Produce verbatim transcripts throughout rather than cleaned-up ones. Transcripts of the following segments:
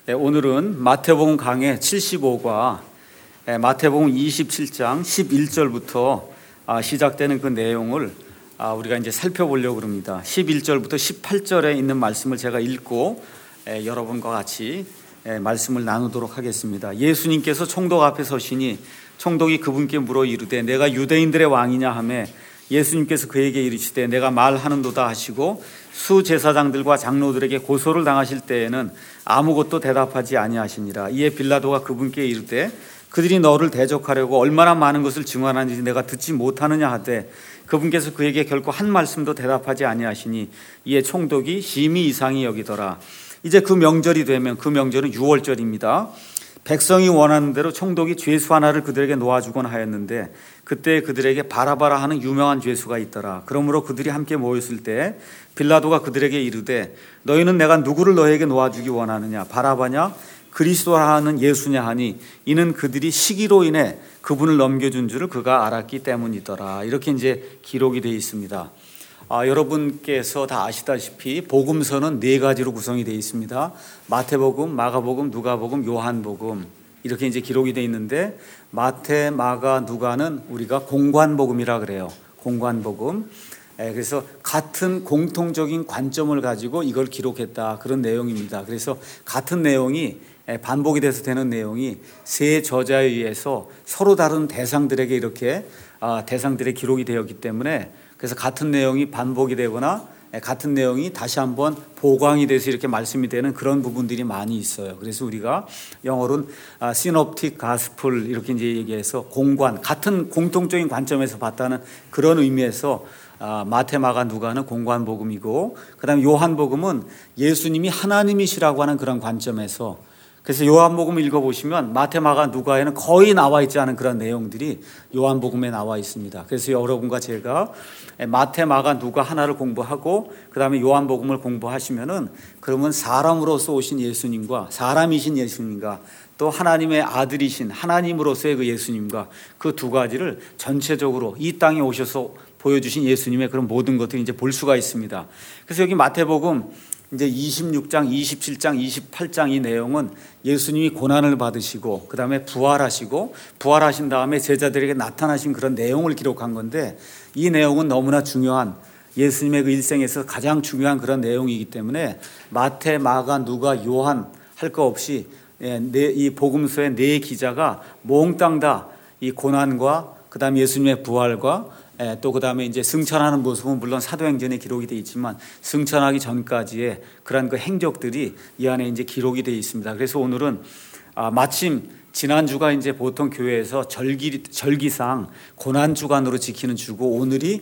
오늘은 마태복음 강해 칠십오과 마태복음 이십칠 장 십일 절부터 시작되는 그 내용을 우리가 이제 살펴보려고 합니다. 십일 절부터 십팔 절에 있는 말씀을 제가 읽고 여러분과 같이 말씀을 나누도록 하겠습니다. 예수님께서 총독 앞에 서시니 총독이 그분께 물어 이르되 내가 유대인들의 왕이냐 하매 예수님께서 그에게 이르시되 내가 말하는도다 하시고 수제사장들과 장로들에게 고소를 당하실 때에는 아무것도 대답하지 아니하시니라. 이에 빌라도가 그분께 이르되 그들이 너를 대적하려고 얼마나 많은 것을 증언하는지 내가 듣지 못하느냐 하되 그분께서 그에게 결코 한 말씀도 대답하지 아니하시니 이에 총독이 심히 이상히 여기더라. 이제 그 명절이 되면, 그 명절은 유월절입니다. 백성이 원하는 대로 총독이 죄수 하나를 그들에게 놓아주곤 하였는데 그때 그들에게 바라바라 하는 유명한 죄수가 있더라. 그러므로 그들이 함께 모였을 때 빌라도가 그들에게 이르되 너희는 내가 누구를 너희에게 놓아주기 원하느냐, 바라바냐 그리스도라 하는 예수냐 하니 이는 그들이 시기로 인해 그분을 넘겨준 줄을 그가 알았기 때문이더라. 이렇게 이제 기록이 되어 있습니다. 아, 여러분께서 다 아시다시피 복음서는 네 가지로 구성이 되어 있습니다. 마태복음, 마가복음, 누가복음, 요한복음 이렇게 이제 기록이 되어 있는데 마태, 마가, 누가는 우리가 공관복음이라 그래요. 공관복음. 그래서 같은 공통적인 관점을 가지고 이걸 기록했다 그런 내용입니다. 그래서 같은 내용이 반복이 돼서 되는 내용이 세 저자에 의해서 서로 다른 대상들에게 이렇게 대상들의 기록이 되었기 때문에 그래서 같은 내용이 반복이 되거나 같은 내용이 다시 한번 보강이 돼서 이렇게 말씀이 되는 그런 부분들이 많이 있어요. 그래서 우리가 영어로는 시놉틱 가스플 이렇게 이제 얘기해서 공관, 같은 공통적인 관점에서 봤다는 그런 의미에서 마태, 마가, 누가는 공관복음이고 그다음에 요한복음은 예수님이 하나님이시라고 하는 그런 관점에서 그래서 요한복음 읽어보시면 마태, 마가, 누가에는 거의 나와 있지 않은 그런 내용들이 요한복음에 나와 있습니다. 그래서 여러분과 제가 마태, 마가, 누가 하나를 공부하고 그 다음에 요한복음을 공부하시면은 그러면 사람으로서 오신 예수님과 사람이신 예수님과 또 하나님의 아들이신 하나님으로서의 그 예수님과 그 두 가지를 전체적으로 이 땅에 오셔서 보여주신 예수님의 그런 모든 것들을 이제 볼 수가 있습니다. 그래서 여기 마태복음 이제 이십육 장, 이십칠 장, 이십팔 장 이 내용은 예수님이 고난을 받으시고 그 다음에 부활하시고 부활하신 다음에 제자들에게 나타나신 그런 내용을 기록한 건데 이 내용은 너무나 중요한 예수님의 그 일생에서 가장 중요한 그런 내용이기 때문에 마태, 마가, 누가, 요한 할 거 없이 이 복음서의 네 기자가 몽땅 다 이 고난과 그 다음에 예수님의 부활과 또 그 다음에 이제 승천하는 모습은 물론 사도행전에 기록이 되어 있지만 승천하기 전까지의 그런 그 행적들이 이 안에 이제 기록이 되어 있습니다. 그래서 오늘은 아, 마침 지난주가 이제 보통 교회에서 절기, 절기상 고난주간으로 지키는 주고 오늘이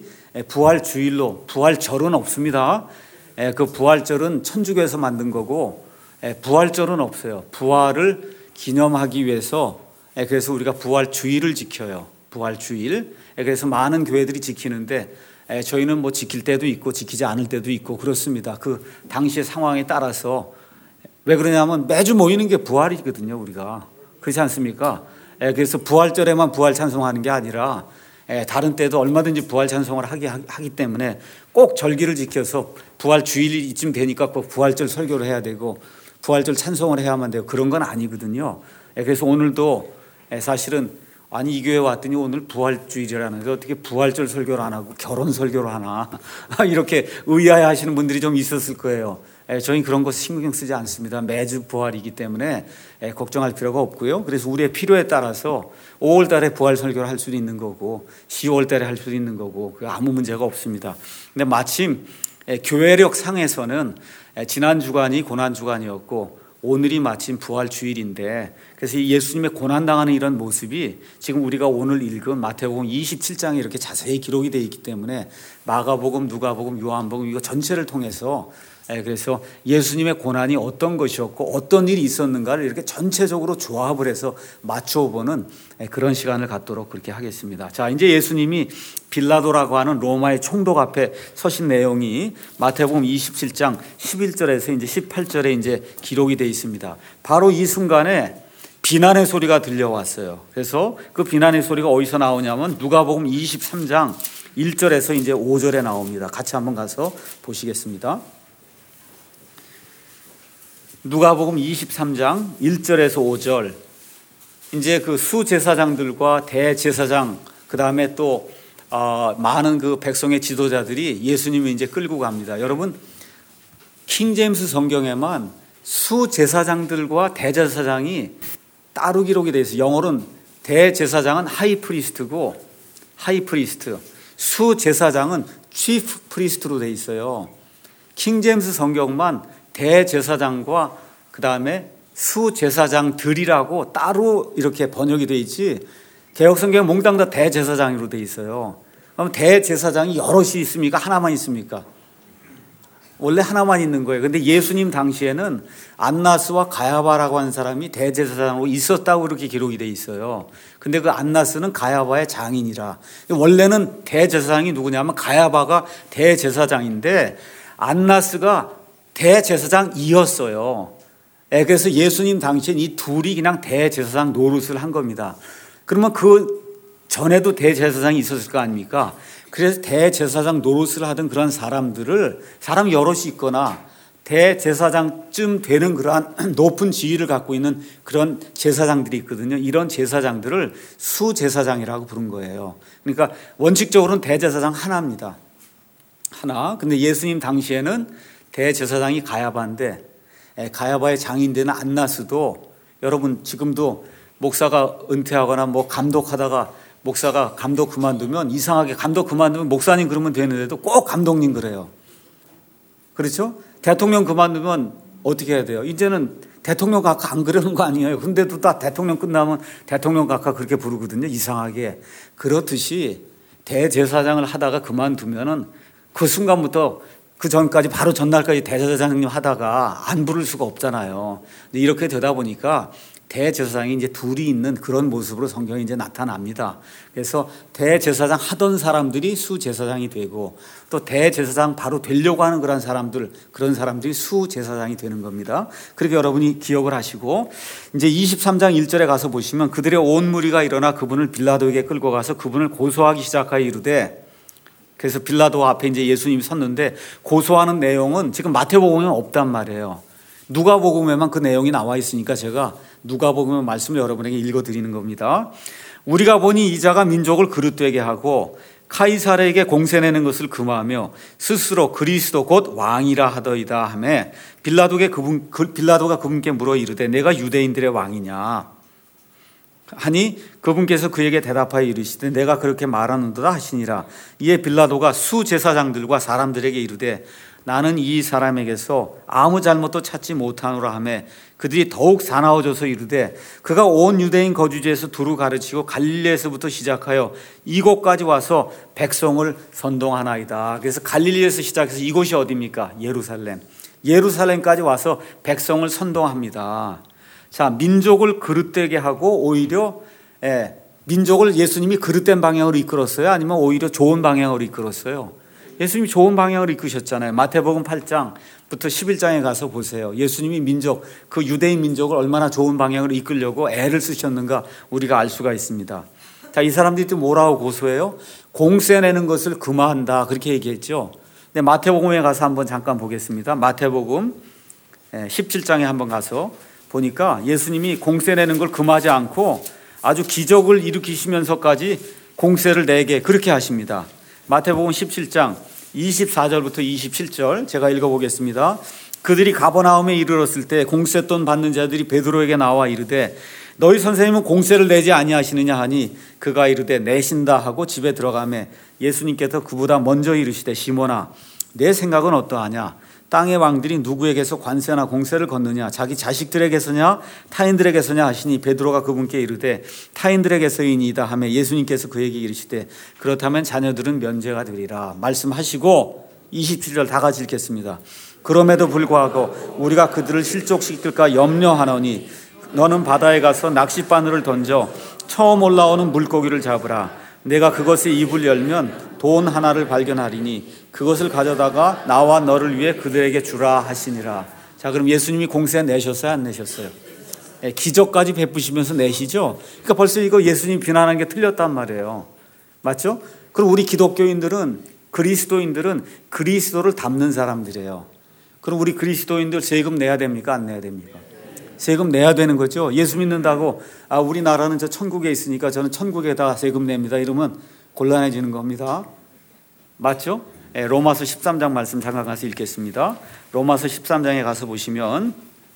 부활주일로, 부활절은 없습니다. 그 부활절은 천주교에서 만든 거고 부활절은 없어요. 부활을 기념하기 위해서 그래서 우리가 부활주일을 지켜요. 부활주일. 그래서 많은 교회들이 지키는데 저희는 뭐 지킬 때도 있고 지키지 않을 때도 있고 그렇습니다. 그 당시의 상황에 따라서 왜 그러냐면 매주 모이는 게 부활이거든요. 우리가 그렇지 않습니까? 그래서 부활절에만 부활 찬송하는 게 아니라 다른 때도 얼마든지 부활 찬송을 하기, 하기 때문에 꼭 절기를 지켜서 부활주일이 이쯤 되니까 꼭 부활절 설교를 해야 되고 부활절 찬송을 해야만 돼요. 그런 건 아니거든요. 그래서 오늘도 사실은 아니 이 교회 왔더니 오늘 부활주일이라는데 어떻게 부활절 설교를 안 하고 결혼 설교를 하나 이렇게 의아해 하시는 분들이 좀 있었을 거예요. 저희는 그런 거 신경 쓰지 않습니다. 매주 부활이기 때문에 걱정할 필요가 없고요. 그래서 우리의 필요에 따라서 오월 달에 부활 설교를 할 수도 있는 거고 시월 달에 할 수도 있는 거고 아무 문제가 없습니다. 근데 마침 교회력 상에서는 지난 주간이 고난 주간이었고 오늘이 마침 부활주일인데 그래서 이 예수님의 고난당하는 이런 모습이 지금 우리가 오늘 읽은 마태복음 이십칠 장에 이렇게 자세히 기록이 되어 있기 때문에 마가복음, 누가복음, 요한복음 이거 전체를 통해서 그래서 예수님의 고난이 어떤 것이었고 어떤 일이 있었는가를 이렇게 전체적으로 조합을 해서 맞춰보는 그런 시간을 갖도록 그렇게 하겠습니다. 자, 이제 예수님이 빌라도라고 하는 로마의 총독 앞에 서신 내용이 마태복음 이십칠 장 십일 절에서 이제 십팔 절에 이제 기록이 되어 있습니다. 바로 이 순간에 비난의 소리가 들려왔어요. 그래서 그 비난의 소리가 어디서 나오냐면 누가복음 이십삼 장 일 절에서 이제 오 절에 나옵니다. 같이 한번 가서 보시겠습니다. 누가복음 이십삼 장 일 절에서 오 절, 이제 그 수제사장들과 대제사장, 그 다음에 또 어, 많은 그 백성의 지도자들이 예수님을 이제 끌고 갑니다. 여러분, 킹제임스 성경에만 수제사장들과 대제사장이 따로 기록이 되어 있어요. 영어로는 대제사장은 하이프리스트고, 하이프리스트, 수제사장은 치프 프리스트로 되어 있어요. 킹제임스 성경만 대제사장과 그 다음에 수제사장들이라고 따로 이렇게 번역이 되어 있지, 개혁성경은 몽땅 다 대제사장으로 되어 있어요. 그럼 대제사장이 여럿이 있습니까? 하나만 있습니까? 원래 하나만 있는 거예요. 근데 예수님 당시에는 안나스와 가야바라고 하는 사람이 대제사장으로 있었다고 그렇게 기록이 되어 있어요. 근데 그 안나스는 가야바의 장인이라. 원래는 대제사장이 누구냐면 가야바가 대제사장인데 안나스가 대제사장이었어요. 그래서 예수님 당시엔 이 둘이 그냥 대제사장 노릇을 한 겁니다. 그러면 그 전에도 대제사장이 있었을 거 아닙니까? 그래서 대제사장 노릇을 하던 그런 사람들을, 사람 여럿이 있거나 대제사장쯤 되는 그러한 높은 지위를 갖고 있는 그런 제사장들이 있거든요. 이런 제사장들을 수제사장이라고 부른 거예요. 그러니까 원칙적으로는 대제사장 하나입니다. 하나. 근데 예수님 당시에는 대제사장이 가야바인데, 가야바의 장인되는 안나스도, 여러분 지금도 목사가 은퇴하거나 뭐 감독하다가 목사가 감독 그만두면, 이상하게 감독 그만두면 목사님 그러면 되는데도 꼭 감독님 그래요. 그렇죠? 대통령 그만두면 어떻게 해야 돼요? 이제는 대통령 각하 안 그러는 거 아니에요? 근데도 다 대통령 끝나면 대통령 각하 그렇게 부르거든요. 이상하게. 그렇듯이 대제사장을 하다가 그만두면은 그 순간부터 그 전까지, 바로 전날까지 대제사장님 하다가 안 부를 수가 없잖아요. 근데 이렇게 되다 보니까 대제사장이 이제 둘이 있는 그런 모습으로 성경이 이제 나타납니다. 그래서 대제사장 하던 사람들이 수제사장이 되고, 또 대제사장 바로 되려고 하는 그런 사람들, 그런 사람들이 수제사장이 되는 겁니다. 그렇게 여러분이 기억을 하시고, 이제 이십삼 장 일 절에 가서 보시면 그들의 온 무리가 일어나 그분을 빌라도에게 끌고 가서 그분을 고소하기 시작하여 이르되, 그래서 빌라도 앞에 이제 예수님이 섰는데 고소하는 내용은 지금 마태복음에는 없단 말이에요. 누가복음에만 그 내용이 나와 있으니까 제가 누가복음 말씀을 여러분에게 읽어드리는 겁니다. 우리가 보니 이 자가 민족을 그릇되게 하고 카이사르에게 공세내는 것을 금하며 스스로 그리스도 곧 왕이라 하더이다 하며 빌라도가 그분 빌라도가 그분께 물어 이르되 내가 유대인들의 왕이냐 하니 그분께서 그에게 대답하여 이르시되 내가 그렇게 말하는도다 하시니라. 이에 빌라도가 수제사장들과 사람들에게 이르되 나는 이 사람에게서 아무 잘못도 찾지 못하노라 하며 그들이 더욱 사나워져서 이르되 그가 온 유대인 거주지에서 두루 가르치고 갈릴리에서부터 시작하여 이곳까지 와서 백성을 선동하나이다. 그래서 갈릴리에서 시작해서 이곳이 어디입니까? 예루살렘. 예루살렘까지 와서 백성을 선동합니다. 자, 민족을 그릇되게 하고 오히려 예, 민족을 예수님이 그릇된 방향으로 이끌었어요? 아니면 오히려 좋은 방향으로 이끌었어요? 예수님이 좋은 방향으로 이끄셨잖아요. 마태복음 팔 장부터 십일 장에 가서 보세요. 예수님이 민족, 그 유대인 민족을 얼마나 좋은 방향으로 이끌려고 애를 쓰셨는가 우리가 알 수가 있습니다. 자, 이 사람들이 또 뭐라고 고소해요? 공세 내는 것을 금하한다, 그렇게 얘기했죠. 근데 마태복음에 가서 한번 잠깐 보겠습니다. 마태복음 십칠 장에 한번 가서 보니까 예수님이 공세 내는 걸 금하지 않고 아주 기적을 일으키시면서까지 공세를 내게 그렇게 하십니다. 마태복음 십칠 장 이십사 절부터 이십칠 절 제가 읽어보겠습니다. 그들이 가버나움에 이르렀을 때 공세돈 받는 자들이 베드로에게 나와 이르되 너희 선생님은 공세를 내지 아니하시느냐 하니 그가 이르되 내신다 하고 집에 들어가매 예수님께서 그보다 먼저 이르시되 시몬아 내 생각은 어떠하냐? 땅의 왕들이 누구에게서 관세나 공세를 걷느냐? 자기 자식들에게서냐 타인들에게서냐 하시니 베드로가 그분께 이르되 타인들에게서이니이다 하며 예수님께서 그에게 이르시되 그렇다면 자녀들은 면제가 되리라 말씀하시고 이십칠 절 다 같이 읽겠습니다. 그럼에도 불구하고 우리가 그들을 실족시킬까 염려하노니 너는 바다에 가서 낚싯바늘을 던져 처음 올라오는 물고기를 잡으라. 내가 그것의 입을 열면 돈 하나를 발견하리니 그것을 가져다가 나와 너를 위해 그들에게 주라 하시니라. 자, 그럼 예수님이 공세 내셨어요? 안 내셨어요? 네, 기적까지 베푸시면서 내시죠. 그러니까 벌써 이거 예수님 비난한 게 틀렸단 말이에요. 맞죠? 그럼 우리 기독교인들은, 그리스도인들은 그리스도를 닮는 사람들이에요. 그럼 우리 그리스도인들 세금 내야 됩니까? 안 내야 됩니까? 세금 내야 되는 거죠. 예수 믿는다고 아 우리나라는 저 천국에 있으니까 저는 천국에다 세금 냅니다 이러면 곤란해지는 겁니다. 맞죠? 예, 로마서 십삼 장 말씀 잠깐 가서 읽겠습니다. 로마서 십삼 장에 가서 보시면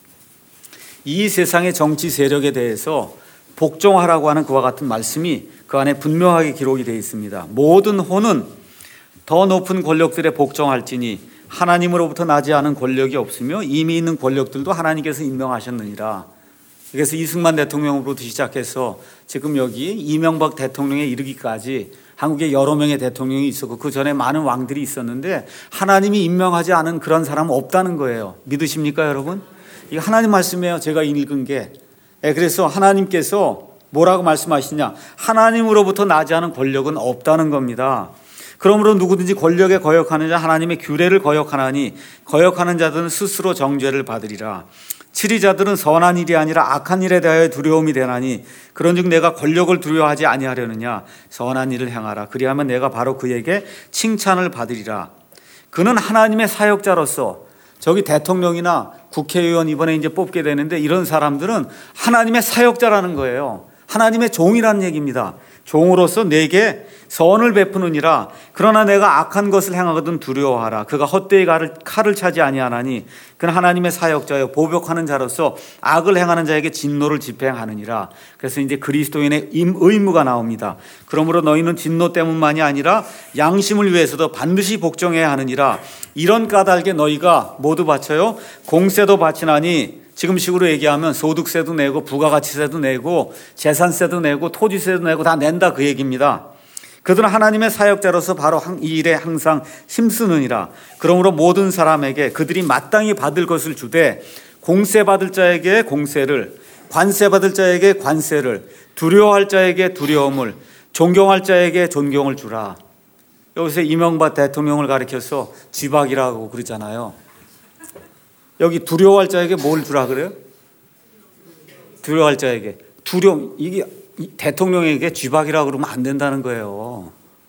이 세상의 정치 세력에 대해서 복종하라고 하는 그와 같은 말씀이 그 안에 분명하게 기록이 되어 있습니다. 모든 혼은 더 높은 권력들에 복종할지니 하나님으로부터 나지 않은 권력이 없으며 이미 있는 권력들도 하나님께서 임명하셨느니라. 그래서 이승만 대통령으로부터 시작해서 지금 여기 이명박 대통령에 이르기까지 한국에 여러 명의 대통령이 있었고 그 전에 많은 왕들이 있었는데 하나님이 임명하지 않은 그런 사람은 없다는 거예요. 믿으십니까 여러분? 이거 하나님 말씀이에요. 제가 읽은 게. 그래서 하나님께서 뭐라고 말씀하시냐? 하나님으로부터 나지 않은 권력은 없다는 겁니다. 그러므로 누구든지 권력에 거역하는 자 하나님의 규례를 거역하나니 거역하는 자들은 스스로 정죄를 받으리라. 치리자들은 선한 일이 아니라 악한 일에 대하여 두려움이 되나니 그런즉 내가 권력을 두려워하지 아니하려느냐? 선한 일을 행하라. 그리하면 내가 바로 그에게 칭찬을 받으리라. 그는 하나님의 사역자로서 저기 대통령이나 국회의원 이번에 이제 뽑게 되는데 이런 사람들은 하나님의 사역자라는 거예요. 하나님의 종이라는 얘기입니다. 종으로서 내게 선을 베푸느니라. 그러나 내가 악한 것을 행하거든 두려워하라. 그가 헛되이 칼을, 칼을 차지 아니하나니 그는 하나님의 사역자여 보복하는 자로서 악을 행하는 자에게 진노를 집행하느니라. 그래서 이제 그리스도인의 의무가 나옵니다. 그러므로 너희는 진노 때문만이 아니라 양심을 위해서도 반드시 복종해야 하느니라. 이런 까닭에 너희가 모두 바쳐요 공세도 바치나니 지금 식으로 얘기하면 소득세도 내고 부가가치세도 내고 재산세도 내고 토지세도 내고 다 낸다 그 얘기입니다. 그들은 하나님의 사역자로서 바로 이 일에 항상 힘쓰느니라. 그러므로 모든 사람에게 그들이 마땅히 받을 것을 주되 공세 받을 자에게 공세를, 관세 받을 자에게 관세를, 두려워할 자에게 두려움을, 존경할 자에게 존경을 주라. 여기서 이명박 대통령을 가리켜서 쥐박이라고 그러잖아요. 여기 두려워할 자에게 뭘 주라 그래요? 두려워할 자에게 두려움. 이게 대통령에게 쥐박이라고 그러면 안 된다는 거예요.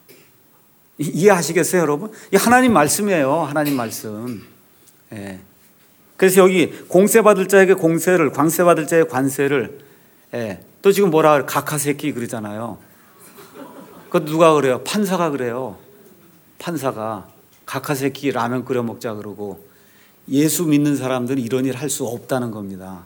이해하시겠어요 여러분? 이 하나님 말씀이에요. 하나님 말씀. 예. 그래서 여기 공세 받을 자에게 공세를, 관세 받을 자에게 관세를, 예. 또 지금 뭐라 그래? 각하새끼 그러잖아요. 그것도 누가 그래요? 판사가 그래요. 판사가 각하새끼 라면 끓여 먹자 그러고. 예수 믿는 사람들은 이런 일 할 수 없다는 겁니다.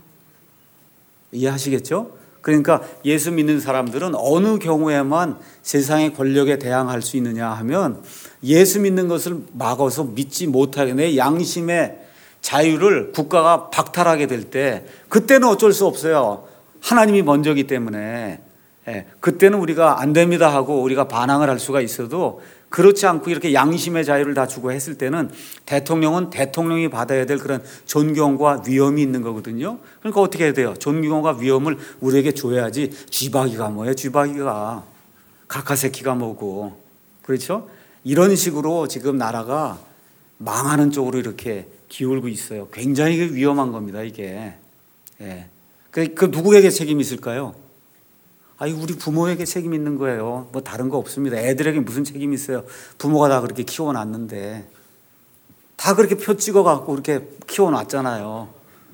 이해하시겠죠? 그러니까 예수 믿는 사람들은 어느 경우에만 세상의 권력에 대항할 수 있느냐 하면 예수 믿는 것을 막아서 믿지 못하게 내 양심의 자유를 국가가 박탈하게 될 때 그때는 어쩔 수 없어요. 하나님이 먼저기 때문에. 예, 그때는 우리가 안 됩니다 하고 우리가 반항을 할 수가 있어도 그렇지 않고 이렇게 양심의 자유를 다 주고 했을 때는 대통령은 대통령이 받아야 될 그런 존경과 위엄이 있는 거거든요. 그러니까 어떻게 해야 돼요? 존경과 위엄을 우리에게 줘야지. 쥐박이가 뭐예요? 쥐박이가 각하새끼가 뭐고. 그렇죠? 이런 식으로 지금 나라가 망하는 쪽으로 이렇게 기울고 있어요. 굉장히 위험한 겁니다 이게. 예. 그, 그 누구에게 책임이 있을까요? 아니 우리 부모에게 책임 있는 거예요. 뭐 다른 거 없습니다. 애들에게 무슨 책임이 있어요. 부모가 다 그렇게 키워놨는데 다 그렇게 표 찍어갖고 그렇게 키워놨잖아요.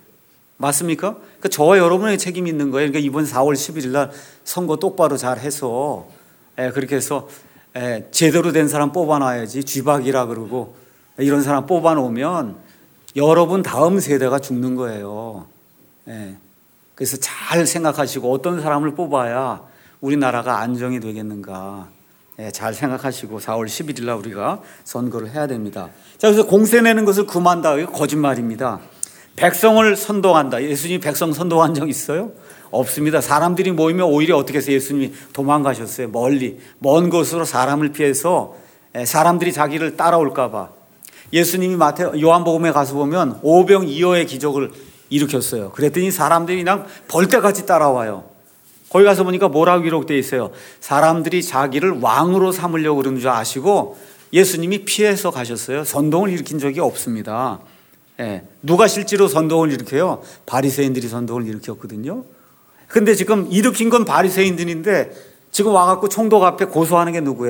맞습니까? 그러니까 저와 여러분에게 책임이 있는 거예요. 그러니까 이번 사월 십일일 날 선거 똑바로 잘 해서 예, 그렇게 해서 예, 제대로 된 사람 뽑아놔야지. 쥐박이라 그러고 이런 사람 뽑아놓으면 여러분 다음 세대가 죽는 거예요. 예. 그래서 잘 생각하시고 어떤 사람을 뽑아야 우리나라가 안정이 되겠는가. 예, 잘 생각하시고 사월 십일일 날 우리가 선거를 해야 됩니다. 자, 그래서 공세 내는 것을 금한다. 이거 거짓말입니다. 백성을 선동한다. 예수님이 백성 선동한 적 있어요? 없습니다. 사람들이 모이면 오히려 어떻게 해서 예수님이 도망가셨어요. 멀리 먼 곳으로 사람을 피해서 사람들이 자기를 따라올까 봐. 예수님이 마태 요한복음에 가서 보면 오병이어의 기적을 일으켰어요. 그랬더니 사람들이 그냥 벌떼같이 따라와요. 거기 가서 보니까 뭐라고 기록되어 있어요. 사람들이 자기를 왕으로 삼으려고 그러는 줄 아시고 예수님이 피해서 가셨어요. 선동을 일으킨 적이 없습니다. 예. 누가 실제로 선동을 일으켜요? 바리새인들이 선동을 일으켰거든요. 근데 지금 일으킨 건 바리새인들인데 지금 와갖고 총독 앞에 고소하는 게 누구예요?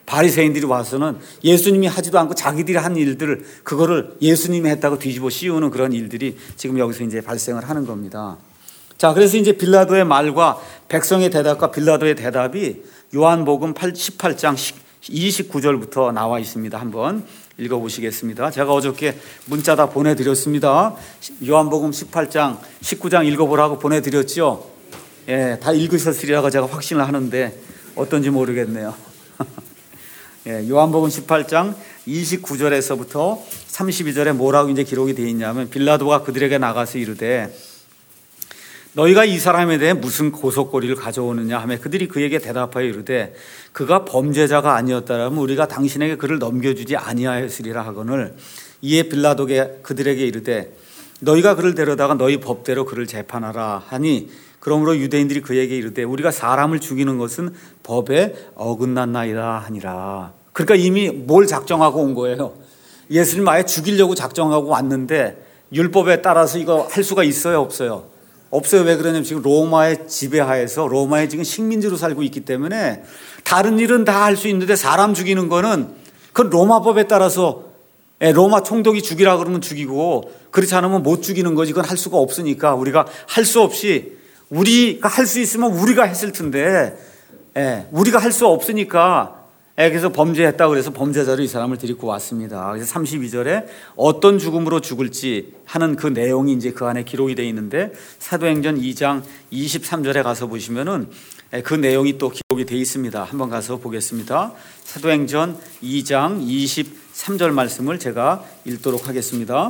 바리새인들이 와서는 예수님이 하지도 않고 자기들이 한 일들을 그거를 예수님이 했다고 뒤집어 씌우는 그런 일들이 지금 여기서 이제 발생을 하는 겁니다. 자, 그래서 이제 빌라도의 말과 백성의 대답과 빌라도의 대답이 요한복음 십팔 장 이십구 절부터 나와 있습니다. 한번 읽어보시겠습니다. 제가 어저께 문자 다 보내드렸습니다. 요한복음 십팔 장 십구 장 읽어보라고 보내드렸죠. 예, 다 읽으셨으리라고 제가 확신을 하는데 어떤지 모르겠네요. 예, 요한복음 십팔 장 이십구 절에서부터 삼십이 절에 뭐라고 이제 기록이 되어 있냐면, 빌라도가 그들에게 나가서 이르되 너희가 이 사람에 대해 무슨 고속거리를 가져오느냐 하며 그들이 그에게 대답하여 이르되 그가 범죄자가 아니었다라면 우리가 당신에게 그를 넘겨주지 아니하였으리라 하거늘, 이에 빌라도가 그들에게 이르되 너희가 그를 데려다가 너희 법대로 그를 재판하라 하니, 그러므로 유대인들이 그에게 이르되 우리가 사람을 죽이는 것은 법에 어긋났나이다 하니라. 그러니까 이미 뭘 작정하고 온 거예요. 예수님 아예 죽이려고 작정하고 왔는데 율법에 따라서 이거 할 수가 있어요, 없어요? 없어요. 왜 그러냐면 지금 로마의 지배하에서 로마의 지금 식민지로 살고 있기 때문에 다른 일은 다 할 수 있는데 사람 죽이는 거는 그건 로마법에 따라서 로마 총독이 죽이라 그러면 죽이고 그렇지 않으면 못 죽이는 거지. 그건 할 수가 없으니까 우리가 할 수 없이, 우리가 할 수 있으면 우리가 했을 텐데 예, 우리가 할 수 없으니까 예, 그래서 범죄했다고 그래서 범죄자로 이 사람을 데리고 왔습니다. 그래서 삼십이 절에 어떤 죽음으로 죽을지 하는 그 내용이 이제 그 안에 기록이 되어 있는데, 사도행전 이 장 이십삼 절에 가서 보시면은 예, 그 내용이 또 기록이 되어 있습니다. 한번 가서 보겠습니다. 사도행전 이 장 이십삼 절 말씀을 제가 읽도록 하겠습니다.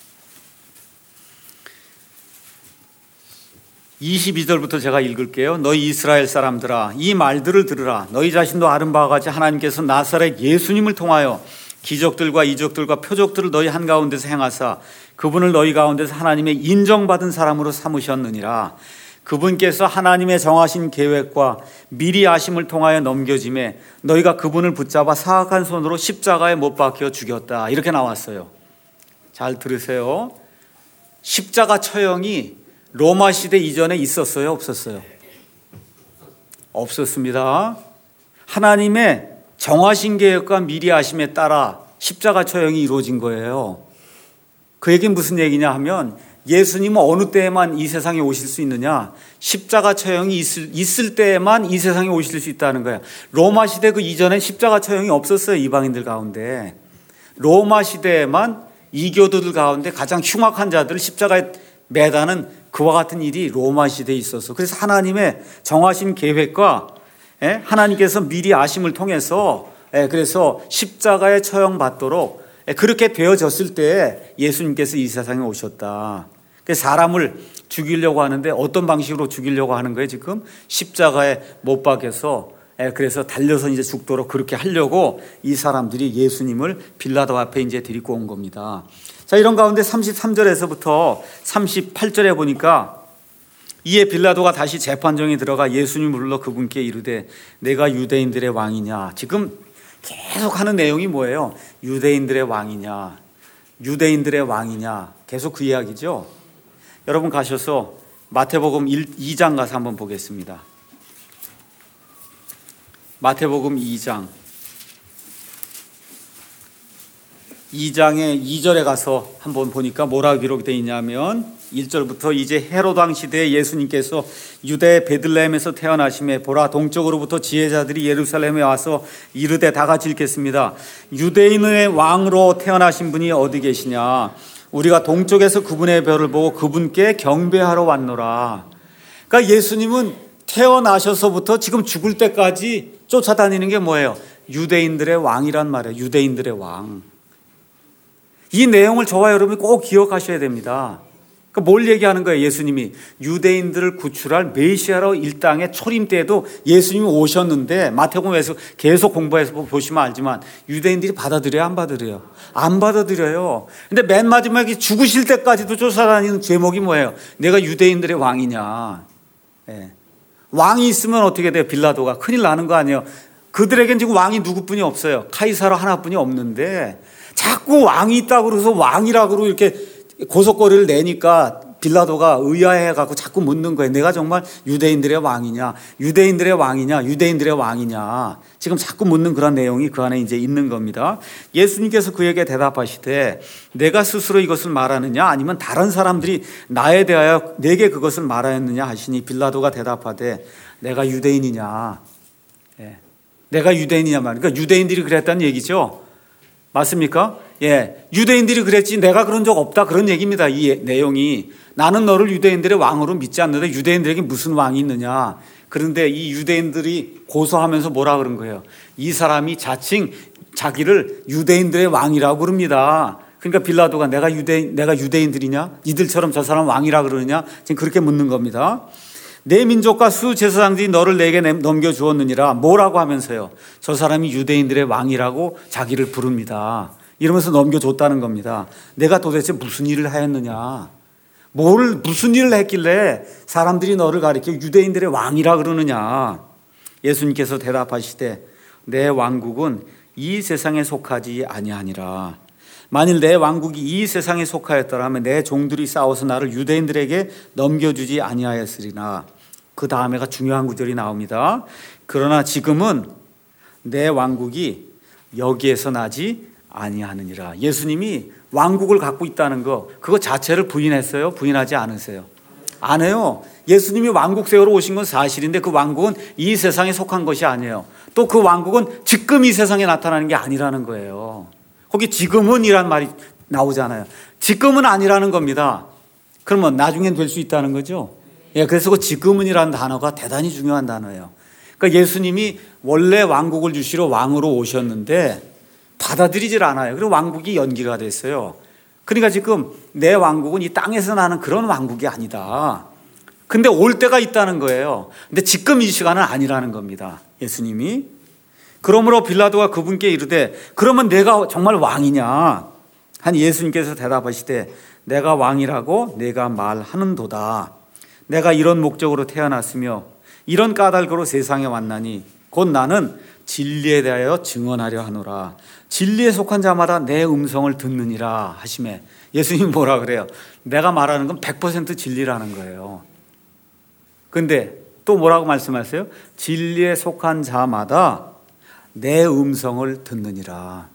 이십이 절부터 제가 읽을게요. 너희 이스라엘 사람들아, 이 말들을 들으라. 너희 자신도 아는 바와 같이 하나님께서 나사렛 예수님을 통하여 기적들과 이적들과 표적들을 너희 한가운데서 행하사 그분을 너희 가운데서 하나님의 인정받은 사람으로 삼으셨느니라. 그분께서 하나님의 정하신 계획과 미리 아심을 통하여 넘겨짐에 너희가 그분을 붙잡아 사악한 손으로 십자가에 못 박혀 죽였다. 이렇게 나왔어요. 잘 들으세요. 십자가 처형이 로마 시대 이전에 있었어요, 없었어요? 없었습니다. 하나님의 정하신 계획과 미리 아심에 따라 십자가 처형이 이루어진 거예요. 그 얘기는 무슨 얘기냐 하면, 예수님은 어느 때에만 이 세상에 오실 수 있느냐? 십자가 처형이 있을, 있을 때에만 이 세상에 오실 수 있다는 거예요. 로마 시대 그 이전에 십자가 처형이 없었어요, 이방인들 가운데. 로마 시대에만 이교도들 가운데 가장 흉악한 자들을 십자가에 매다는 그와 같은 일이 로마 시대에 있었어. 그래서 하나님의 정하신 계획과 하나님께서 미리 아심을 통해서 그래서 십자가에 처형받도록 그렇게 되어졌을 때 예수님께서 이 세상에 오셨다. 사람을 죽이려고 하는데 어떤 방식으로 죽이려고 하는 거예요? 지금 십자가에 못 박여서 그래서 달려서 이제 죽도록 그렇게 하려고 이 사람들이 예수님을 빌라도 앞에 이제 데리고 온 겁니다. 자, 이런 가운데 삼십삼 절에서부터 삼십팔 절에 보니까, 이에 빌라도가 다시 재판정에 들어가 예수님을 불러 그분께 이르되 내가 유대인들의 왕이냐. 지금 계속 하는 내용이 뭐예요? 유대인들의 왕이냐, 유대인들의 왕이냐, 계속 그 이야기죠. 여러분 가셔서 마태복음 이 장 가서 한번 보겠습니다. 마태복음 이 장 이 장의 이 절에 가서 한번 보니까 뭐라고 기록되어 있냐면, 일 절부터 이제 헤롯 왕 시대에 예수님께서 유대 베들레헴에서 태어나심에 보라 동쪽으로부터 지혜자들이 예루살렘에 와서 이르되, 다 같이 읽겠습니다. 유대인의 왕으로 태어나신 분이 어디 계시냐? 우리가 동쪽에서 그분의 별을 보고 그분께 경배하러 왔노라. 그러니까 예수님은 태어나셔서부터 지금 죽을 때까지 쫓아다니는 게 뭐예요? 유대인들의 왕이란 말이에요. 유대인들의 왕. 이 내용을 저와 여러분이 꼭 기억하셔야 됩니다. 그러니까 뭘 얘기하는 거예요? 예수님이 유대인들을 구출할 메시아로 이 땅에 초림 때에도 예수님이 오셨는데, 마태복음에서 계속 공부해서 보시면 알지만 유대인들이 받아들여요, 안 받아들여요? 안 받아들여요. 근데 맨 마지막에 죽으실 때까지도 쫓아다니는 제목이 뭐예요? 내가 유대인들의 왕이냐. 네. 왕이 있으면 어떻게 돼요? 빌라도가 큰일 나는 거 아니에요? 그들에겐 지금 왕이 누구뿐이 없어요. 카이사로 하나뿐이 없는데 자꾸 왕이 있다고 그래서 왕이라고 이렇게 고속거리를 내니까 빌라도가 의아해 갖고 자꾸 묻는 거예요. 내가 정말 유대인들의 왕이냐, 유대인들의 왕이냐, 유대인들의 왕이냐. 지금 자꾸 묻는 그런 내용이 그 안에 이제 있는 겁니다. 예수님께서 그에게 대답하시되 내가 스스로 이것을 말하느냐 아니면 다른 사람들이 나에 대하여 내게 그것을 말하였느냐 하시니 빌라도가 대답하되 내가 유대인이냐. 예. 내가 유대인이냐 말이야. 그러니까 유대인들이 그랬다는 얘기죠. 맞습니까? 예, 유대인들이 그랬지 내가 그런 적 없다 그런 얘기입니다. 이 내용이 나는 너를 유대인들의 왕으로 믿지 않는데 유대인들에게 무슨 왕이 있느냐. 그런데 이 유대인들이 고소하면서 뭐라 그런 거예요? 이 사람이 자칭 자기를 유대인들의 왕이라고 그럽니다. 그러니까 빌라도가 내가 유대인 내가 유대인들이냐? 이들처럼 저 사람 왕이라 그러느냐? 지금 그렇게 묻는 겁니다. 내 민족과 수제사장들이 너를 내게 넘겨주었느니라. 뭐라고 하면서요? 저 사람이 유대인들의 왕이라고 자기를 부릅니다. 이러면서 넘겨줬다는 겁니다. 내가 도대체 무슨 일을 하였느냐? 뭘 무슨 일을 했길래 사람들이 너를 가리켜 유대인들의 왕이라 그러느냐? 예수님께서 대답하시되 내 왕국은 이 세상에 속하지 아니하니라. 만일 내 왕국이 이 세상에 속하였더라면 내 종들이 싸워서 나를 유대인들에게 넘겨주지 아니하였으리나. 그 다음에가 중요한 구절이 나옵니다. 그러나 지금은 내 왕국이 여기에서 나지 아니하느니라. 예수님이 왕국을 갖고 있다는 거 그거 자체를 부인했어요? 부인하지 않으세요? 안 해요. 예수님이 왕국 세우러 오신 건 사실인데 그 왕국은 이 세상에 속한 것이 아니에요. 또 그 왕국은 지금 이 세상에 나타나는 게 아니라는 거예요. 거기 지금은 이란 말이 나오잖아요. 지금은 아니라는 겁니다. 그러면 나중엔 될 수 있다는 거죠. 예, 그래서 그 지금은이라는 단어가 대단히 중요한 단어예요. 그러니까 예수님이 원래 왕국을 주시러 왕으로 오셨는데 받아들이질 않아요. 그리고 왕국이 연기가 됐어요. 그러니까 지금 내 왕국은 이 땅에서 나는 그런 왕국이 아니다. 근데 올 때가 있다는 거예요. 근데 지금 이 시간은 아니라는 겁니다. 예수님이. 그러므로 빌라도가 그분께 이르되 그러면 내가 정말 왕이냐? 한 예수님께서 대답하시되 내가 왕이라고 내가 말하는도다. 내가 이런 목적으로 태어났으며 이런 까닭으로 세상에 왔나니 곧 나는 진리에 대하여 증언하려 하노라. 진리에 속한 자마다 내 음성을 듣느니라 하시매 예수님이 뭐라 그래요? 내가 말하는 건 백 퍼센트 진리라는 거예요. 근데 또 뭐라고 말씀하세요? 진리에 속한 자마다 내 음성을 듣느니라.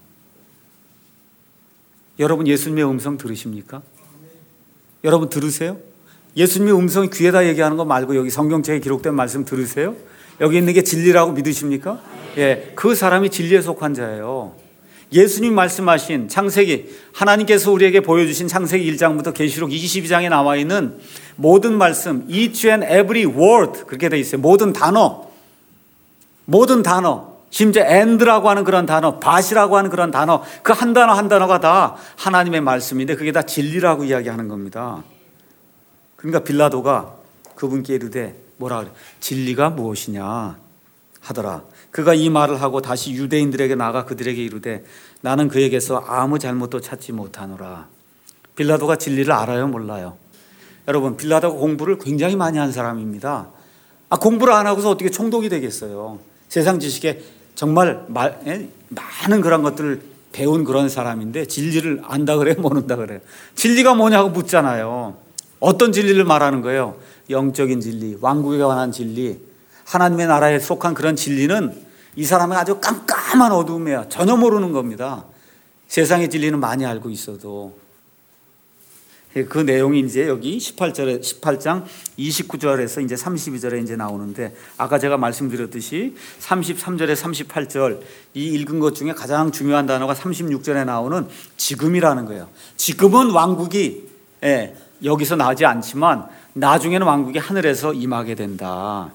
여러분 예수님의 음성 들으십니까? 여러분 들으세요? 예수님의 음성이 귀에다 얘기하는 거 말고 여기 성경책에 기록된 말씀 들으세요? 여기 있는 게 진리라고 믿으십니까? 예, 그 사람이 진리에 속한 자예요. 예수님 말씀하신 창세기, 하나님께서 우리에게 보여주신 창세기 일 장부터 계시록 이십이 장에 나와 있는 모든 말씀, each and every word 그렇게 돼 있어요. 모든 단어, 모든 단어, 심지어 and라고 하는 그런 단어, but이라고 하는 그런 단어, 그 한 단어 한 단어가 다 하나님의 말씀인데 그게 다 진리라고 이야기하는 겁니다. 그러니까 빌라도가 그분께 이르되 뭐라 그래? 진리가 무엇이냐 하더라. 그가 이 말을 하고 다시 유대인들에게 나가 그들에게 이르되 나는 그에게서 아무 잘못도 찾지 못하노라. 빌라도가 진리를 알아요, 몰라요? 여러분, 빌라도가 공부를 굉장히 많이 한 사람입니다. 아, 공부를 안 하고서 어떻게 총독이 되겠어요? 세상 지식에 정말 말, 에? 많은 그런 것들을 배운 그런 사람인데 진리를 안다 그래요, 모른다 그래요? 진리가 뭐냐고 묻잖아요. 어떤 진리를 말하는 거예요? 영적인 진리, 왕국에 관한 진리, 하나님의 나라에 속한 그런 진리는 이 사람의 아주 깜깜한 어두움이야. 전혀 모르는 겁니다. 세상의 진리는 많이 알고 있어도. 그 내용이 이제 여기 십팔 절에, 십팔 장 이십구 절에서 이제 삼십이 절에 이제 나오는데 아까 제가 말씀드렸듯이 삼십삼 절에 삼십팔 절 이 읽은 것 중에 가장 중요한 단어가 삼십육 절에 나오는 지금이라는 거예요. 지금은 왕국이 예, 여기서 나지 않지만 나중에는 왕국이 하늘에서 임하게 된다.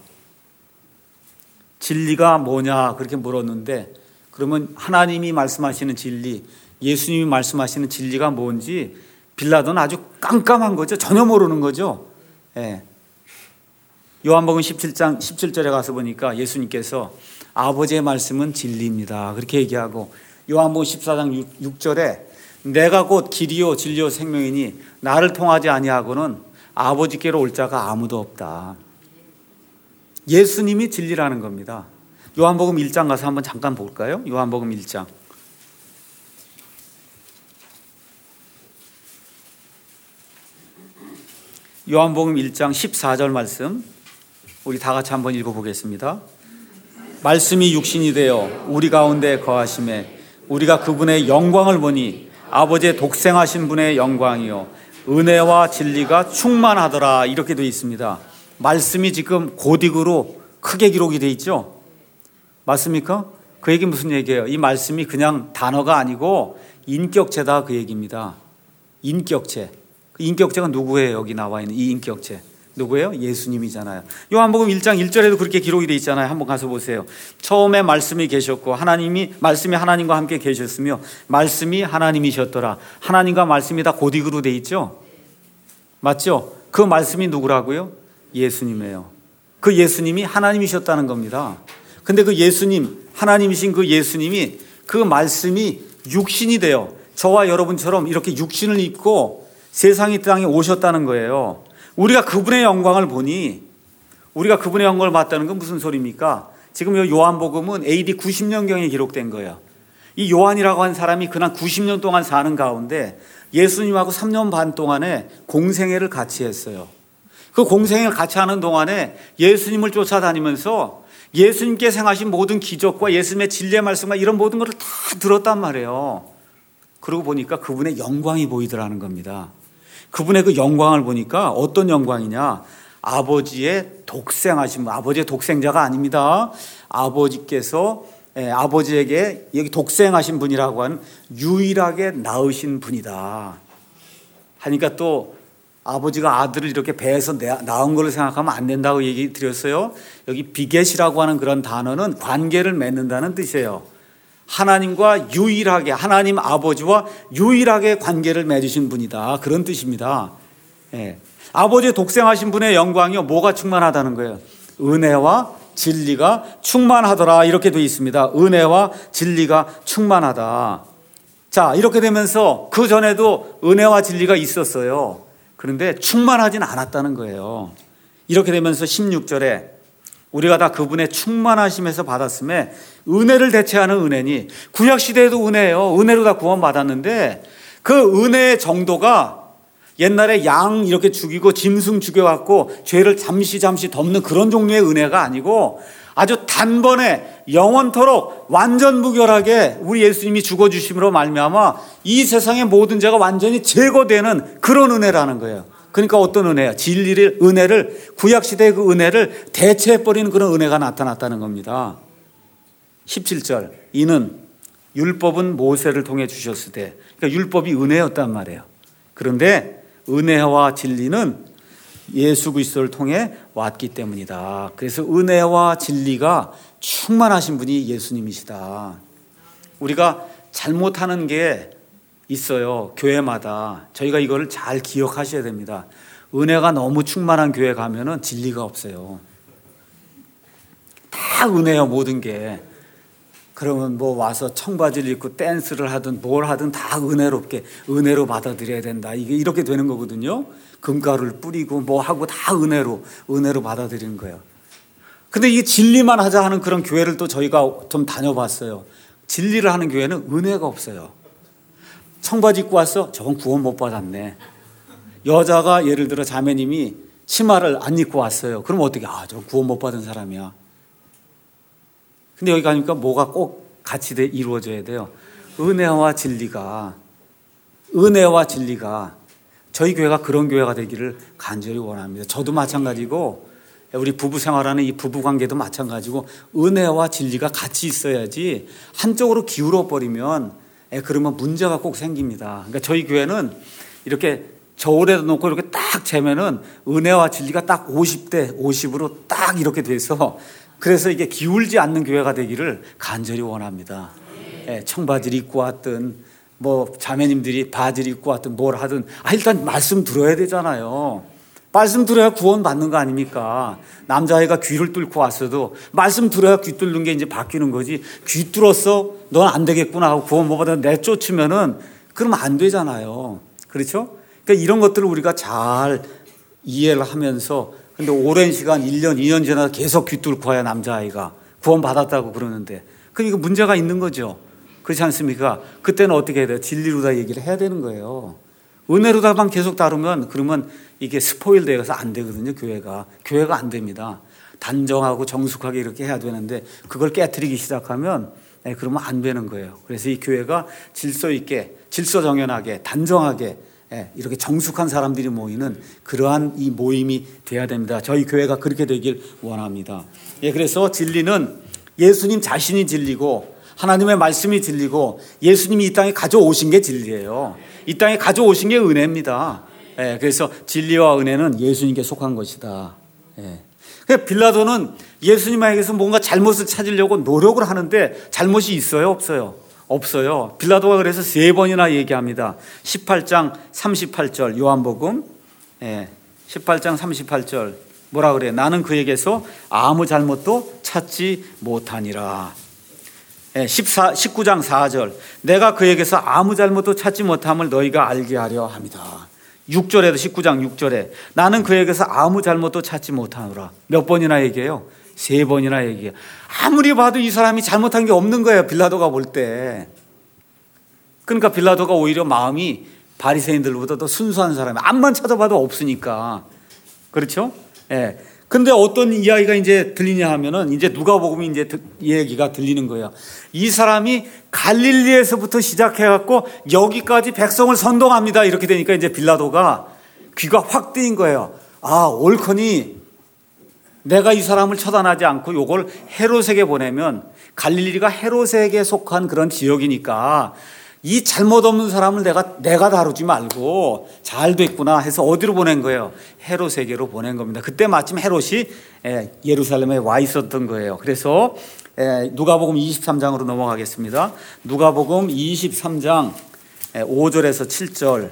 진리가 뭐냐 그렇게 물었는데 그러면 하나님이 말씀하시는 진리, 예수님이 말씀하시는 진리가 뭔지 빌라도는 아주 깜깜한 거죠. 전혀 모르는 거죠. 예. 요한복음 십칠 장 십칠 절에 가서 보니까 예수님께서 아버지의 말씀은 진리입니다 그렇게 얘기하고 요한복음 십사 장 육 절에 내가 곧 길이요 진리요 생명이니 나를 통하지 아니하고는 아버지께로 올 자가 아무도 없다. 예수님이 진리라는 겁니다. 요한복음 일 장 가서 한번 잠깐 볼까요? 요한복음 일 장. 요한복음 일 장 십사 절 말씀 우리 다 같이 한번 읽어보겠습니다. 말씀이 육신이 되어 우리 가운데 거하심에 우리가 그분의 영광을 보니 아버지의 독생하신 분의 영광이요 은혜와 진리가 충만하더라. 이렇게 되어 있습니다. 말씀이 지금 고딕으로 크게 기록이 되어 있죠. 맞습니까? 그 얘기 무슨 얘기예요? 이 말씀이 그냥 단어가 아니고 인격체다, 그 얘기입니다. 인격체. 그 인격체가 누구예요? 여기 나와 있는 이 인격체 누구예요? 예수님이잖아요. 요한복음 일 장 일 절에도 그렇게 기록이 되어 있잖아요. 한번 가서 보세요. 처음에 말씀이 계셨고 하나님이 말씀이 하나님과 함께 계셨으며 말씀이 하나님이셨더라. 하나님과 말씀이 다 고딕으로 되어 있죠. 맞죠? 그 말씀이 누구라고요? 예수님이에요. 그 예수님이 하나님이셨다는 겁니다. 근데 그 예수님, 하나님이신 그 예수님이 그 말씀이 육신이 되어 저와 여러분처럼 이렇게 육신을 입고 세상의 땅에 오셨다는 거예요. 우리가 그분의 영광을 보니, 우리가 그분의 영광을 봤다는 건 무슨 소리입니까? 지금 이 요한복음은 에이디 구십 년경에 기록된 거예요. 이 요한이라고 한 사람이 그냥 구십 년 동안 사는 가운데 예수님하고 삼 년 반 동안에 공생애를 같이 했어요. 그 공생애를 같이 하는 동안에 예수님을 쫓아다니면서 예수님께서 행하신 모든 기적과 예수님의 진리의 말씀과 이런 모든 것을 다 들었단 말이에요. 그러고 보니까 그분의 영광이 보이더라는 겁니다. 그분의 그 영광을 보니까 어떤 영광이냐? 아버지의 독생하신 분, 아버지의 독생자가 아닙니다. 아버지께서 예, 아버지에게 여기 독생하신 분이라고 하는 유일하게 낳으신 분이다. 하니까 또 아버지가 아들을 이렇게 배에서 낳은 걸로 생각하면 안 된다고 얘기 드렸어요. 여기 비겟이라고 하는 그런 단어는 관계를 맺는다는 뜻이에요. 하나님과 유일하게, 하나님 아버지와 유일하게 관계를 맺으신 분이다. 그런 뜻입니다. 예. 아버지의 독생하신 분의 영광이요, 뭐가 충만하다는 거예요? 은혜와 진리가 충만하더라. 이렇게 되어 있습니다. 은혜와 진리가 충만하다. 자, 이렇게 되면서 그 전에도 은혜와 진리가 있었어요. 그런데 충만하진 않았다는 거예요. 이렇게 되면서 십육 절에 우리가 다 그분의 충만하심에서 받았음에 은혜를 대체하는 은혜니, 구약시대에도 은혜예요. 은혜로 다 구원받았는데 그 은혜의 정도가 옛날에 양 이렇게 죽이고 짐승 죽여갖고 죄를 잠시 잠시 덮는 그런 종류의 은혜가 아니고 아주 단번에 영원토록 완전 무결하게 우리 예수님이 죽어주심으로 말미암아 이 세상의 모든 죄가 완전히 제거되는 그런 은혜라는 거예요. 그러니까 어떤 은혜야? 진리를, 은혜를, 구약시대의 그 은혜를 대체해버리는 그런 은혜가 나타났다는 겁니다. 십칠 절, 이는 율법은 모세를 통해 주셨으되, 그러니까 율법이 은혜였단 말이에요. 그런데 은혜와 진리는 예수 그리스도를 통해 왔기 때문이다. 그래서 은혜와 진리가 충만하신 분이 예수님이시다. 우리가 잘못하는 게 있어요. 교회마다. 저희가 이거를 잘 기억하셔야 됩니다. 은혜가 너무 충만한 교회 가면은 진리가 없어요. 다 은혜요, 모든 게. 그러면 뭐 와서 청바지를 입고 댄스를 하든 뭘 하든 다 은혜롭게, 은혜로 받아들여야 된다. 이게 이렇게 되는 거거든요. 금가루를 뿌리고 뭐 하고 다 은혜로, 은혜로 받아들이는 거예요. 근데 이 진리만 하자 하는 그런 교회를 또 저희가 좀 다녀봤어요. 진리를 하는 교회는 은혜가 없어요. 청바지 입고 왔어? 저건 구원 못 받았네. 여자가 예를 들어 자매님이 치마를 안 입고 왔어요. 그럼 어떻게? 아, 저 구원 못 받은 사람이야. 근데 여기 가니까 뭐가 꼭 같이 이루어져야 돼요. 은혜와 진리가, 은혜와 진리가 저희 교회가 그런 교회가 되기를 간절히 원합니다. 저도 마찬가지고 우리 부부 생활하는 이 부부 관계도 마찬가지고 은혜와 진리가 같이 있어야지 한쪽으로 기울어 버리면 그러면 문제가 꼭 생깁니다. 그러니까 저희 교회는 이렇게 저울에 놓고 이렇게 딱 재면은 은혜와 진리가 딱 오십 대 오십으로 딱 이렇게 돼서 그래서 이게 기울지 않는 교회가 되기를 간절히 원합니다. 예, 청바지를 입고 왔든 뭐 자매님들이 바지를 입고 왔든 뭘 하든 아 일단 말씀 들어야 되잖아요. 말씀 들어야 구원 받는 거 아닙니까? 남자아이가 귀를 뚫고 왔어도 말씀 들어야 귀 뚫는 게 이제 바뀌는 거지. 귀 뚫었어? 넌 안 되겠구나 하고 구원 못 받아 내쫓으면은 그러면 안 되잖아요. 그렇죠? 그러니까 이런 것들을 우리가 잘 이해를 하면서 근데 오랜 시간 일 년, 이 년 지나서 계속 귀 뚫고 와야 남자아이가 구원 받았다고 그러는데 그러니까 문제가 있는 거죠. 그렇지 않습니까? 그때는 어떻게 해야 돼요? 진리로 다 얘기를 해야 되는 거예요. 은혜로다만 계속 다루면 그러면 이게 스포일 되어서 안 되거든요. 교회가 교회가 안 됩니다. 단정하고 정숙하게 이렇게 해야 되는데 그걸 깨트리기 시작하면 네, 그러면 안 되는 거예요. 그래서 이 교회가 질서 있게 질서정연하게 단정하게 예, 이렇게 정숙한 사람들이 모이는 그러한 이 모임이 돼야 됩니다. 저희 교회가 그렇게 되길 원합니다. 예, 그래서 진리는 예수님 자신이 진리고 하나님의 말씀이 진리고 예수님이 이 땅에 가져오신 게 진리예요. 이 땅에 가져오신 게 은혜입니다. 예, 그래서 진리와 은혜는 예수님께 속한 것이다. 예. 빌라도는 예수님에게서 뭔가 잘못을 찾으려고 노력을 하는데 잘못이 있어요? 없어요? 없어요. 빌라도가 그래서 세 번이나 얘기합니다. 십팔 장 삼십팔 절 요한복음 예, 십팔 장 삼십팔 절 뭐라 그래요? 나는 그에게서 아무 잘못도 찾지 못하니라. 예, 십사, 십구 장 사 절 내가 그에게서 아무 잘못도 찾지 못함을 너희가 알게 하려 합니다. 육 절에도 십구 장 육 절에 나는 그에게서 아무 잘못도 찾지 못하노라. 몇 번이나 얘기해요? 세 번이나 얘기해요. 아무리 봐도 이 사람이 잘못한 게 없는 거예요. 빌라도가 볼 때. 그러니까 빌라도가 오히려 마음이 바리새인들보다 더 순수한 사람이 앞만 찾아봐도 없으니까. 그렇죠? 예. 근데 어떤 이야기가 이제 들리냐 하면은 이제 누가복음이 이제 얘기가 들리는 거예요. 이 사람이 갈릴리에서부터 시작해갖고 여기까지 백성을 선동합니다. 이렇게 되니까 이제 빌라도가 귀가 확 뜨인 거예요. 아, 옳거니 내가 이 사람을 처단하지 않고 요걸 헤롯에게 보내면 갈릴리가 헤롯에게 속한 그런 지역이니까 이 잘못 없는 사람을 내가 내가 다루지 말고 잘 됐구나 해서 어디로 보낸 거예요? 헤롯에게로 보낸 겁니다. 그때 마침 헤롯이 예루살렘에 와 있었던 거예요. 그래서 누가복음 이십삼 장으로 넘어가겠습니다. 누가복음 이십삼 장 오 절에서 칠 절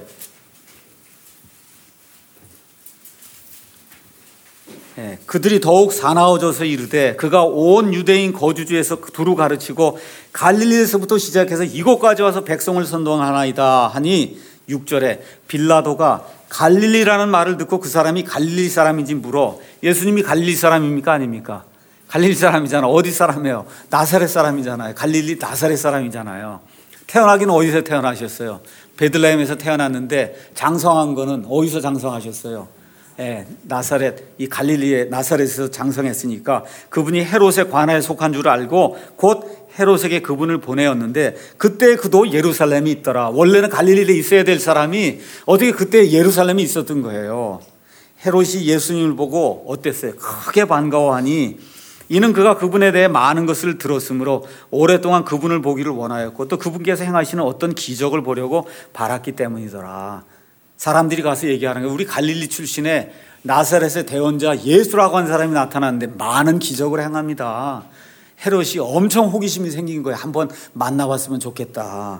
예, 그들이 더욱 사나워져서 이르되 그가 온 유대인 거주지에서 두루 가르치고 갈릴리에서부터 시작해서 이곳까지 와서 백성을 선동하나이다 하니 육 절에 빌라도가 갈릴리라는 말을 듣고 그 사람이 갈릴리 사람인지 물어. 예수님이 갈릴리 사람입니까 아닙니까? 갈릴리 사람이잖아. 어디 사람이에요? 나사렛 사람이잖아요. 갈릴리 나사렛 사람이잖아요. 태어나기는 어디서 태어나셨어요? 베들레헴에서 태어났는데 장성한 거는 어디서 장성하셨어요? 예, 나사렛, 이 갈릴리의 나사렛에서 장성했으니까 그분이 헤롯의 관하에 속한 줄 알고 곧 헤롯에게 그분을 보내었는데 그때 그도 예루살렘이 있더라. 원래는 갈릴리에 있어야 될 사람이 어떻게 그때 예루살렘이 있었던 거예요. 헤롯이 예수님을 보고 어땠어요? 크게 반가워하니 이는 그가 그분에 대해 많은 것을 들었으므로 오랫동안 그분을 보기를 원하였고 또 그분께서 행하시는 어떤 기적을 보려고 바랐기 때문이더라. 사람들이 가서 얘기하는 거예요. 우리 갈릴리 출신의 나사렛의 대원자 예수라고 하는 사람이 나타났는데 많은 기적을 행합니다. 헤롯이 엄청 호기심이 생긴 거예요. 한번 만나봤으면 좋겠다.